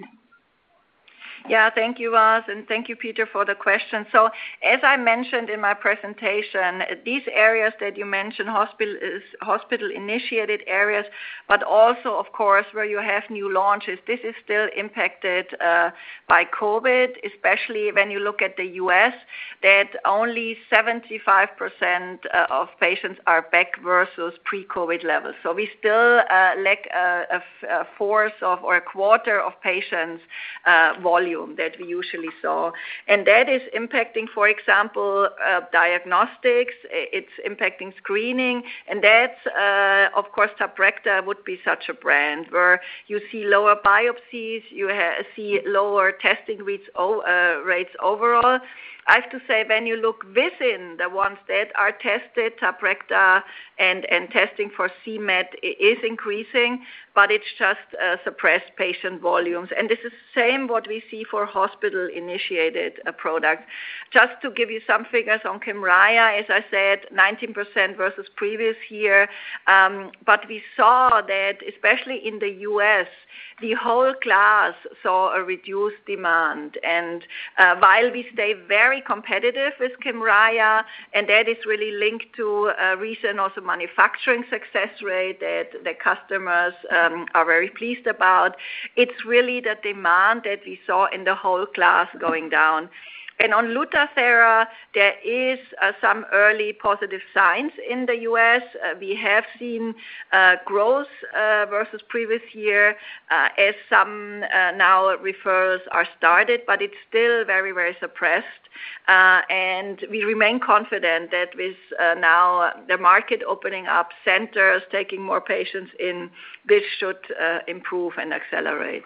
Yeah, thank you, Vas, and thank you, Peter, for the question. So as I mentioned in my presentation, these areas that you mentioned, hospital is hospital-initiated areas, but also, of course, where you have new launches, this is still impacted uh, by COVID, especially when you look at the U S, that only seventy-five percent of patients are back versus pre-COVID levels. So we still uh, lack a, a, a fourth of or a quarter of patients uh, volume that we usually saw. And that is impacting, for example, uh, diagnostics, it's impacting screening, and that's, uh, of course, Tabrecta would be such a brand where you see lower biopsies, you ha- see lower testing rates, uh, rates overall. I have to say, when you look within the ones that are tested, Tabrecta and, and testing for C MET is increasing, but it's just uh, suppressed patient volumes. And this is the same what we see for hospital-initiated uh, products. Just to give you some figures on Kymriah, as I said, nineteen percent versus previous year. Um, but we saw that, especially in the U S, the whole class saw a reduced demand. And uh, while we stay very competitive with Kymriah, and that is really linked to uh, recent also manufacturing success rate that the customers um, are very pleased about, it's really the demand that we saw in the whole class going down. And on Lutathera, there is uh, some early positive signs in the U S. Uh, we have seen uh, growth uh, versus previous year uh, as some uh, now referrals are started, but it's still very, very suppressed. Uh, and we remain confident that with uh, now the market opening up, centers taking more patients in, this should uh, improve and accelerate.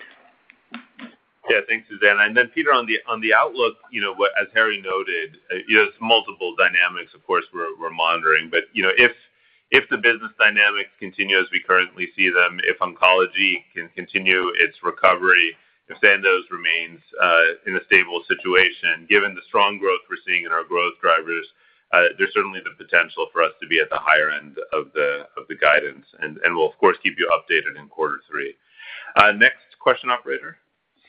Yeah, thanks, Susanna. And then Peter, on the on the outlook, you know, what, as Harry noted, uh, you know, there's multiple dynamics, of course, we're we're monitoring. But you know, if if the business dynamics continue as we currently see them, if oncology can continue its recovery, if Sandoz remains uh, in a stable situation, given the strong growth we're seeing in our growth drivers, uh, there's certainly the potential for us to be at the higher end of the of the guidance, and and we'll of course keep you updated in quarter three. Uh, next question, operator.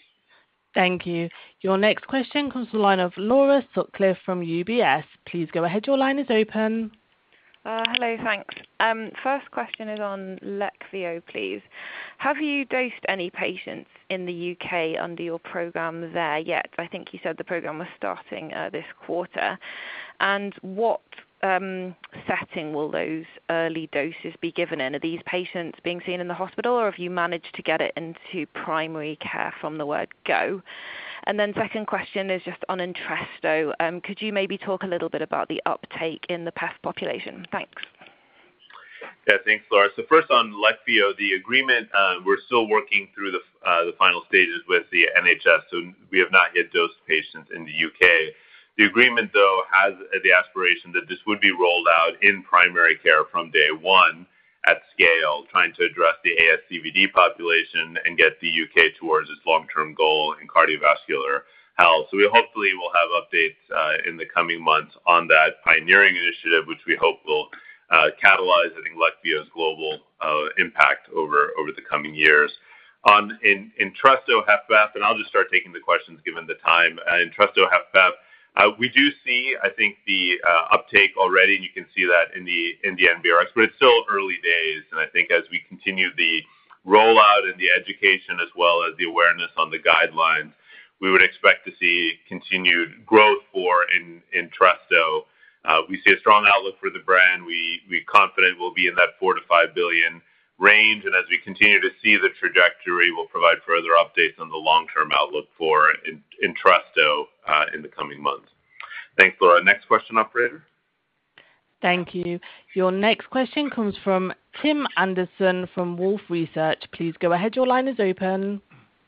Thank you. Your next question comes from the line of Laura Sutcliffe from U B S. Please go ahead. Your line is open. Uh, hello, thanks. Um, first question is on Leqvio, please. Have you dosed any patients in the U K under your program there yet? I think you said the program was starting uh, this quarter. And what um, setting will those early doses be given in? Are these patients being seen in the hospital, or have you managed to get it into primary care from the word go? And then second question is just on Entresto. Um, could you maybe talk a little bit about the uptake in the P E F population? Thanks. Yeah, thanks, Laura. So first on Leqvio, the agreement, uh, we're still working through the uh, the final stages with the N H S, so we have not yet dosed patients in the U K. The agreement, though, has the aspiration that this would be rolled out in primary care from day one at scale, trying to address the A S C V D population and get the U K towards its long-term goal in cardiovascular health. So we hopefully will have updates uh, in the coming months on that pioneering initiative, which we hope will uh, catalyze, I think, Leqvio's global uh, impact over, over the coming years. On in, in Entresto H F pEF, and I'll just start taking the questions given the time. Uh, in Entresto H F pEF, Uh, we do see, I think, the uh, uptake already, and you can see that in the in the N B R X, but it's still early days. And I think as we continue the rollout and the education as well as the awareness on the guidelines, we would expect to see continued growth for in, in Entresto. Uh, we see a strong outlook for the brand. We we confident we'll be in that four to five billion range, and as we continue to see the trajectory, we'll provide further updates on the long-term outlook for in, Entresto uh, in the coming months. Thanks, Laura. Next question, operator. Thank you. Your next question comes from Tim Anderson from Wolfe Research. Please go ahead. Your line is open.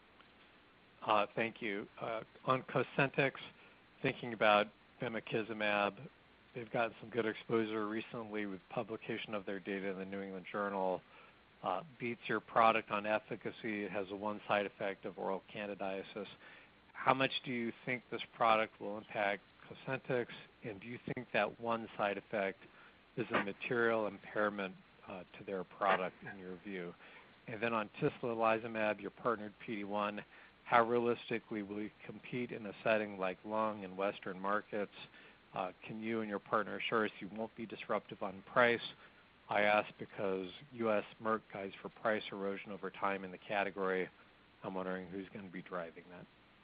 Uh, thank you. Uh, on Cosentyx, thinking about bimekizumab, they've gotten some good exposure recently with publication of their data in the New England Journal. Uh, beats your product on efficacy. It has a one side effect of oral candidiasis. How much do you think this product will impact Cosentyx, and do you think that one side effect is a material impairment uh, to their product in your view? And then on tislelizumab, your partnered P D one, how realistically will you compete in a setting like lung in Western markets? Uh, can you and your partner assure us you won't be disruptive on price? I ask because U S Merck guides for price erosion over time in the category. I'm wondering who's going to be driving that.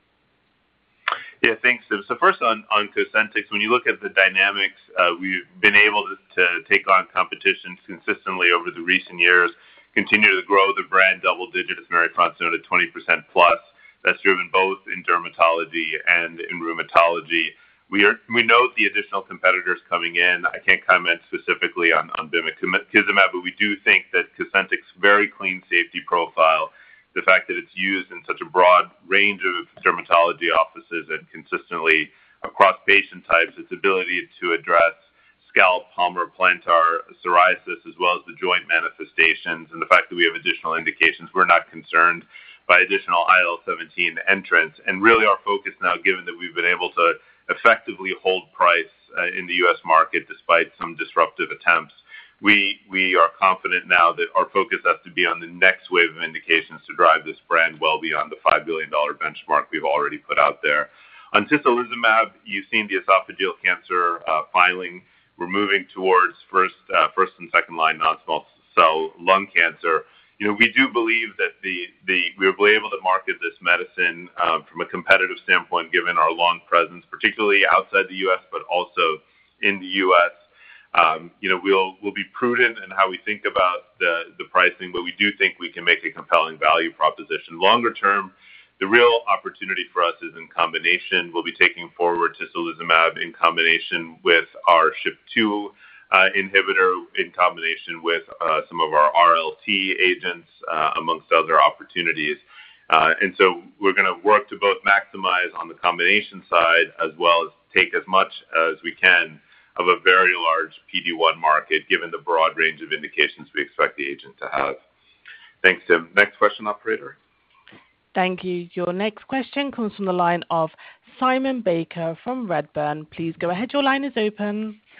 Yeah, thanks, Tim. So first on, on Cosentyx, when you look at the dynamics, uh, we've been able to, to take on competition consistently over the recent years, continue to grow the brand double digit, as Marie-France noted, twenty percent plus. That's driven both in dermatology and in rheumatology. We are we note the additional competitors coming in. I can't comment specifically on, on bimekizumab, but we do think that Cosentyx very clean safety profile, the fact that it's used in such a broad range of dermatology offices and consistently across patient types, its ability to address scalp, palmar, plantar, psoriasis, as well as the joint manifestations, and the fact that we have additional indications, we're not concerned by additional I L seventeen entrants. And really our focus now, given that we've been able to effectively hold price uh, in the U S market despite some disruptive attempts, we we are confident now that our focus has to be on the next wave of indications to drive this brand well beyond the five billion dollars benchmark we've already put out there. On tislelizumab, you've seen the esophageal cancer uh, filing. We're moving towards first uh, first and second line non-small cell lung cancer. You know, we do believe that the, the we will be able to market this medicine um, from a competitive standpoint, given our long presence, particularly outside the U S, but also in the U S. Um, you know, we'll we'll be prudent in how we think about the, the pricing, but we do think we can make a compelling value proposition. Longer term, the real opportunity for us is in combination. We'll be taking forward tislelizumab in combination with our S H I P two Uh, inhibitor in combination with uh, some of our R L T agents, uh, amongst other opportunities. Uh, and so we're going to work to both maximize on the combination side as well as take as much as we can of a very large P D one market, given the broad range of indications we expect the agent to have. Thanks, Tim. Next question, operator. Thank you. Your next question comes from the line of Simon Baker from Redburn. Please go ahead. Your line is open.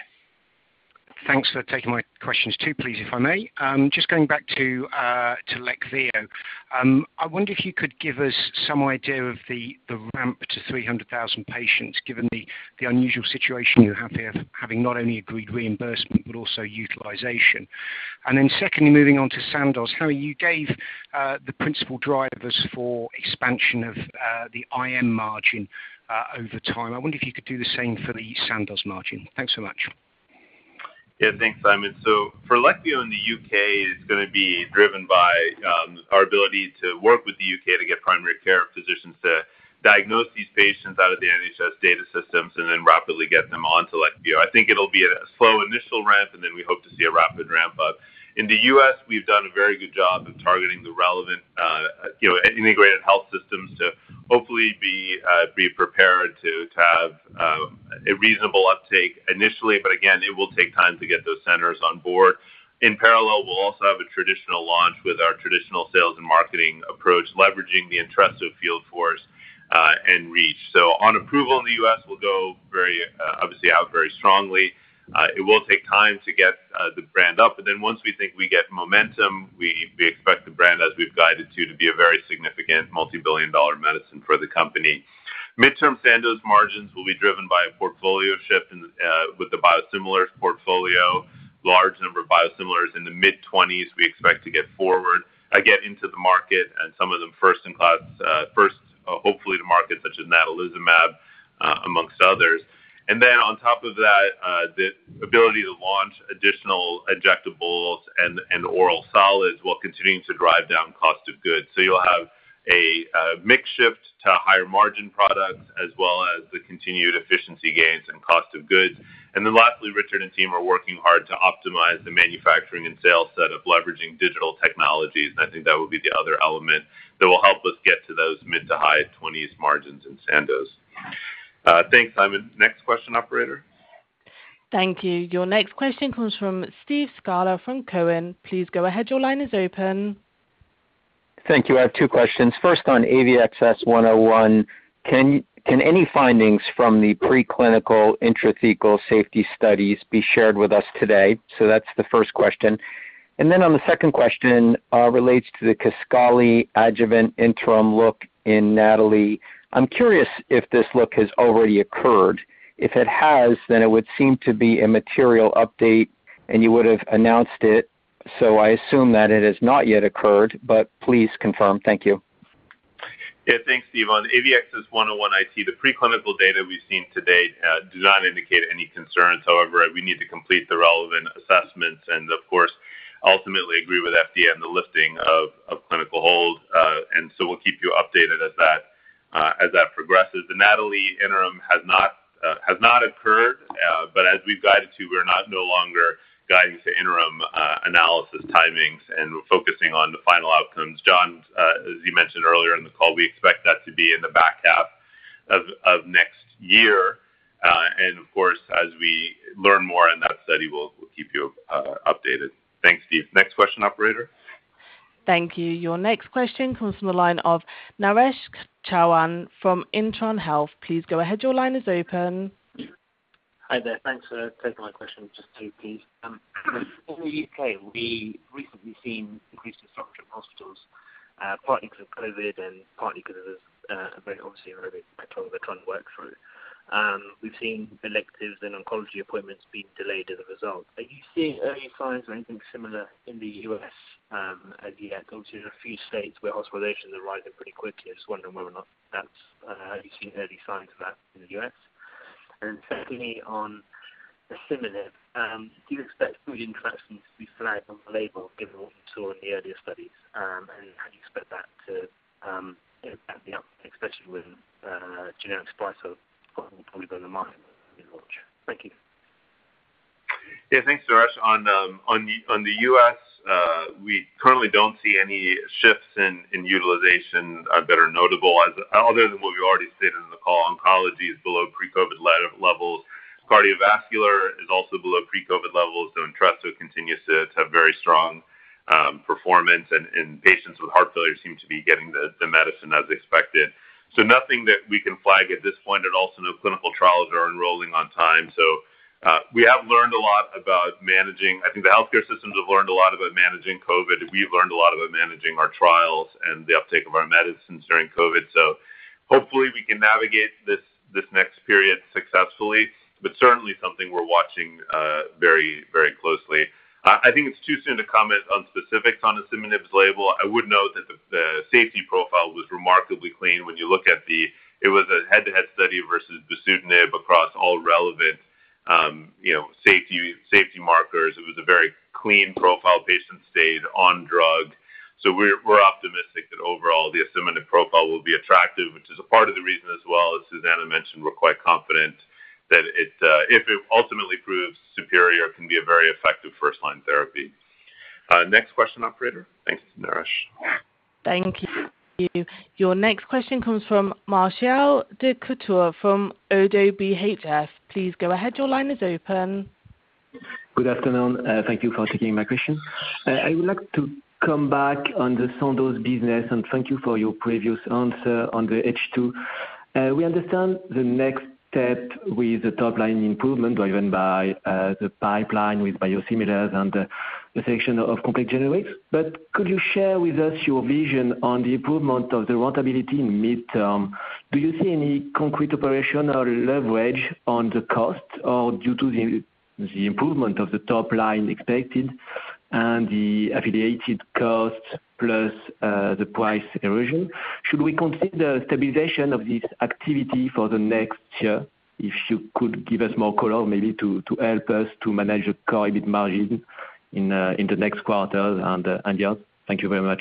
Thanks for taking my questions too, please, if I may. Um, just going back to uh, to Leqvio, um, I wonder if you could give us some idea of the, the ramp to three hundred thousand patients, given the, the unusual situation you have here, having not only agreed reimbursement but also utilization. And then secondly, moving on to Sandoz, how you gave uh, the principal drivers for expansion of uh, the I M margin uh, over time. I wonder if you could do the same for the Sandoz margin. Thanks so much. Yeah, thanks, Simon. So for Leqvio in the U K, it's going to be driven by um, our ability to work with the U K to get primary care physicians to diagnose these patients out of the N H S data systems and then rapidly get them onto Leqvio. I think it'll be a slow initial ramp, and then we hope to see a rapid ramp up In the U S, we've done a very good job of targeting the relevant, uh, you know, integrated health systems to hopefully be uh, be prepared to, to have uh, a reasonable uptake initially. But again, it will take time to get those centers on board. In parallel, we'll also have a traditional launch with our traditional sales and marketing approach, leveraging the Entresto field force uh, and reach. So on approval in the U S, we'll go very uh, obviously out very strongly. Uh, it will take time to get uh, the brand up, but then once we think we get momentum, we, we expect the brand, as we've guided to, to be a very significant multi-billion dollar medicine for the company. Midterm Sandoz margins will be driven by a portfolio shift in, uh, with the biosimilars portfolio. Large number of biosimilars in the mid-twenties we expect to get forward, uh, get into the market, and some of them first-in-class, uh, first uh, hopefully to market, such as natalizumab, uh, amongst others. And then on top of that, uh, the ability to launch additional injectables and, and oral solids while continuing to drive down cost of goods. So you'll have a uh, mix shift to higher margin products, as well as the continued efficiency gains and cost of goods. And then lastly, Richard and team are working hard to optimize the manufacturing and sales setup, leveraging digital technologies. And I think that will be the other element that will help us get to those mid to high twenties margins in Sandoz. Uh, thanks, Simon. Next question, operator. Thank you. Your next question comes from Steve Scala from Cowen. Please go ahead. Your line is open. Thank you. I have two questions. First, on A V X S one oh one, can can any findings from the preclinical intrathecal safety studies be shared with us today? So that's the first question. And then on the second question, uh, relates to the Kisqali adjuvant interim look in NATALEE. I'm curious if this look has already occurred. If it has, then it would seem to be a material update, and you would have announced it. So I assume that it has not yet occurred, but please confirm. Thank you. Yeah, thanks, Steve. On A V X S one oh one I T, the preclinical data we've seen to date uh, do not indicate any concerns. However, we need to complete the relevant assessments and, of course, ultimately agree with F D A on the lifting of, of clinical hold. Uh, and so we'll keep you updated as that uh, as that progresses. The NATALEE interim has not uh, has not occurred, uh, but as we've guided to, we're not no longer guiding to interim uh, analysis timings, and we're focusing on the final outcomes. John, uh, as you mentioned earlier in the call, we expect that to be in the back half of, of next year. Uh, and of course, as we learn more in that study, we'll, we'll keep you uh, updated. Thanks, Steve. Next question, operator. Thank you. Your next question comes from the line of Naresh Chouhan from Intron Health. Please go ahead. Your line is open. Hi there. Thanks for taking my question. Just two, please. Um, in the U K, we recently seen increased disruption in hospitals, uh, partly because of COVID and partly because of uh, very obviously a very big backlog they're trying to work through. Um, we've seen electives and oncology appointments being delayed as a result. Are you seeing early signs or anything similar in the U S um, as yet? Obviously, there are a few states where hospitalizations are rising pretty quickly. I'm just wondering whether or not that's uh, have you seen early signs of that in the U S? And secondly, on asciminib, um, do you expect food interactions to be flagged on the label, given what you saw in the earlier studies? Um, and how do you expect that to um, impact the uptake, especially when uh, generic Sprycel will probably go on the market in launch? Thank you. Yeah, thanks, Suresh. On um, on on the U S, uh, we currently don't see any shifts in in utilization uh, that are notable, as other than what we already stated in the call. Oncology is below pre-COVID le- levels. Cardiovascular is also below pre-COVID levels. So Entresto continues to, to have very strong um, performance, and, and patients with heart failure seem to be getting the, the medicine as expected. So nothing that we can flag at this point. And also, no clinical trials are enrolling on time. So. Uh, we have learned a lot about managing, I think the healthcare systems have learned a lot about managing COVID. We've learned a lot about managing our trials and the uptake of our medicines during COVID. So hopefully we can navigate this, this next period successfully, but certainly something we're watching uh, very, very closely. Uh, I think it's too soon to comment on specifics on asciminib's label. I would note that the, the safety profile was remarkably clean when you look at the, it was a head-to-head study versus bosutinib across all relevant Um, you know, safety safety markers. It was a very clean profile. Patients stayed on drug. So we're, we're optimistic that overall the asciminib profile will be attractive, which is a part of the reason as well. As Susanna mentioned, we're quite confident that it, uh, if it ultimately proves superior, can be a very effective first-line therapy. Uh, next question, operator. Thanks, Naresh. Thank you. Your next question comes from Martial de Couture from Oddo B H F. Please go ahead. Your line is open. Good afternoon. Uh, thank you for taking my question. Uh, I would like to come back on the Sandoz business, and thank you for your previous answer on the H two. Uh, we understand the next step with the top-line improvement driven by uh, the pipeline with biosimilars and uh, the selection of complex generics. But could you share with us your vision on the improvement of the rentability in midterm? Do you see any concrete operational leverage on the cost, or due to the, the improvement of the top line expected and the affiliated costs plus uh, the price erosion, should we consider stabilization of this activity for the next year? If you could give us more color, maybe to, to help us to manage the core EBIT margin in uh, in the next quarter and uh, and years. Thank you very much.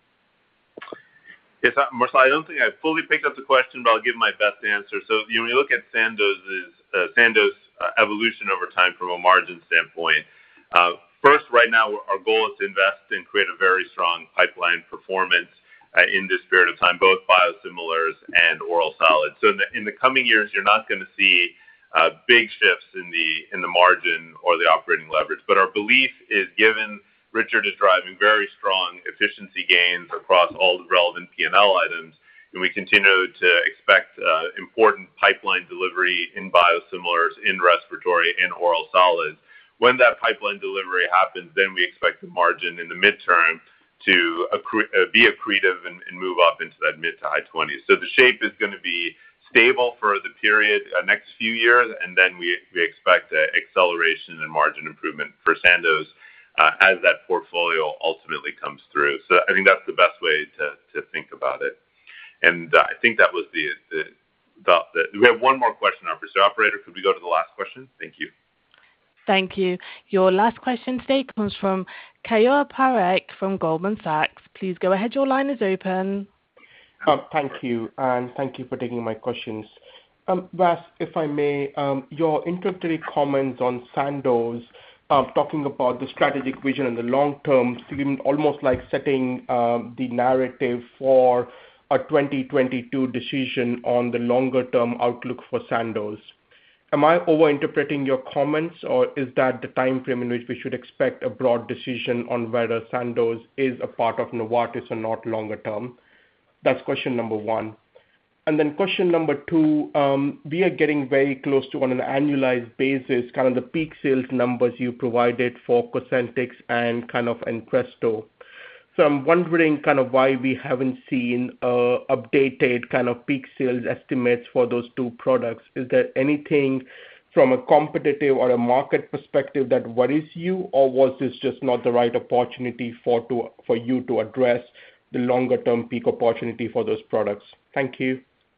Yes, Marcel, I don't think I fully picked up the question, but I'll give my best answer. So you know, when you look at Sandoz's uh, Sandoz uh, evolution over time from a margin standpoint, uh, first, right now, our goal is to invest and create a very strong pipeline performance uh, in this period of time, both biosimilars and oral solids. So in the, in the coming years, you're not going to see uh, big shifts in the in the margin or the operating leverage. But our belief is, given Richard is driving very strong efficiency gains across all the relevant P and L items, and we continue to expect uh, important pipeline delivery in biosimilars, in respiratory, in oral solids. When that pipeline delivery happens, then we expect the margin in the midterm to accru- uh, be accretive and, and move up into that mid to high twenties. So the shape is going to be stable for the period, uh, next few years, and then we, we expect uh, acceleration and margin improvement for Sandoz uh, as that portfolio ultimately comes through. So I think that's the best way to, to think about it. And uh, I think that was the, the, the, the, we have one more question, so operator, could we go to the last question? Thank you. Thank you. Your last question today comes from Keyur Parekh from Goldman Sachs. Please go ahead. Your line is open. Um, thank you, and thank you for taking my questions. Um, Vas, if I may, um, your introductory comments on Sandoz, uh, talking about the strategic vision in the long term, seemed almost like setting um, the narrative for a twenty twenty-two decision on the longer term outlook for Sandoz. Am I overinterpreting your comments, or is that the time frame in which we should expect a broad decision on whether Sandoz is a part of Novartis or not longer term? That's question number one. And then question number two, um, we are getting very close to, on an annualized basis, kind of the peak sales numbers you provided for Cosentyx and kind of Entresto. So I'm wondering kind of why we haven't seen uh, updated kind of peak sales estimates for those two products. Is there anything from a competitive or a market perspective that worries you, or was this just not the right opportunity for to for you to address the longer term peak opportunity for those products? Thank you.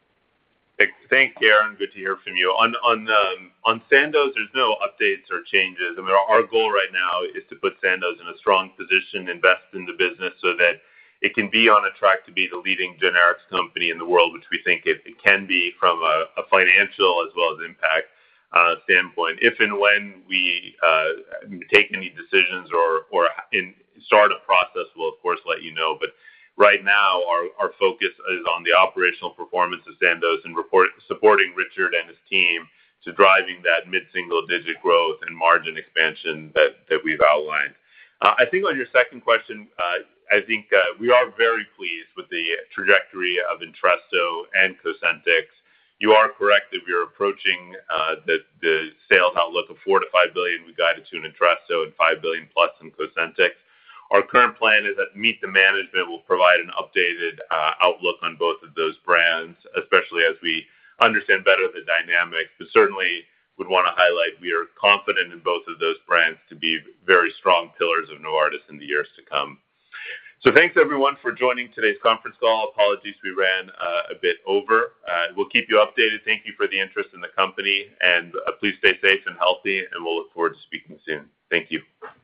Thanks, Karen. Good to hear from you. On on um, on Sandoz, there's no updates or changes. I mean, our, our goal right now is to put Sandoz in a strong position, invest in the business so that it can be on a track to be the leading generics company in the world, which we think it, it can be from a, a financial as well as impact uh, standpoint. If and when we uh, take any decisions or or in, start a process, we'll of course let you know. But right now, our, our focus is on the operational performance of Sandoz and report, supporting Richard and his team to driving that mid-single-digit growth and margin expansion that, that we've outlined. Uh, I think on your second question, uh, I think uh, we are very pleased with the trajectory of Entresto and Cosentyx. You are correct that we are approaching uh, the, the sales outlook of four to five billion we guided to in Entresto and five billion plus in Cosentyx. Our current plan is that Meet the Management will provide an updated uh, outlook on both of those brands, especially as we understand better the dynamics. But certainly would want to highlight we are confident in both of those brands to be very strong pillars of Novartis in the years to come. So thanks, everyone, for joining today's conference call. Apologies, we ran uh, a bit over. Uh, we'll keep you updated. Thank you for the interest in the company, and uh, please stay safe and healthy, and we'll look forward to speaking soon. Thank you.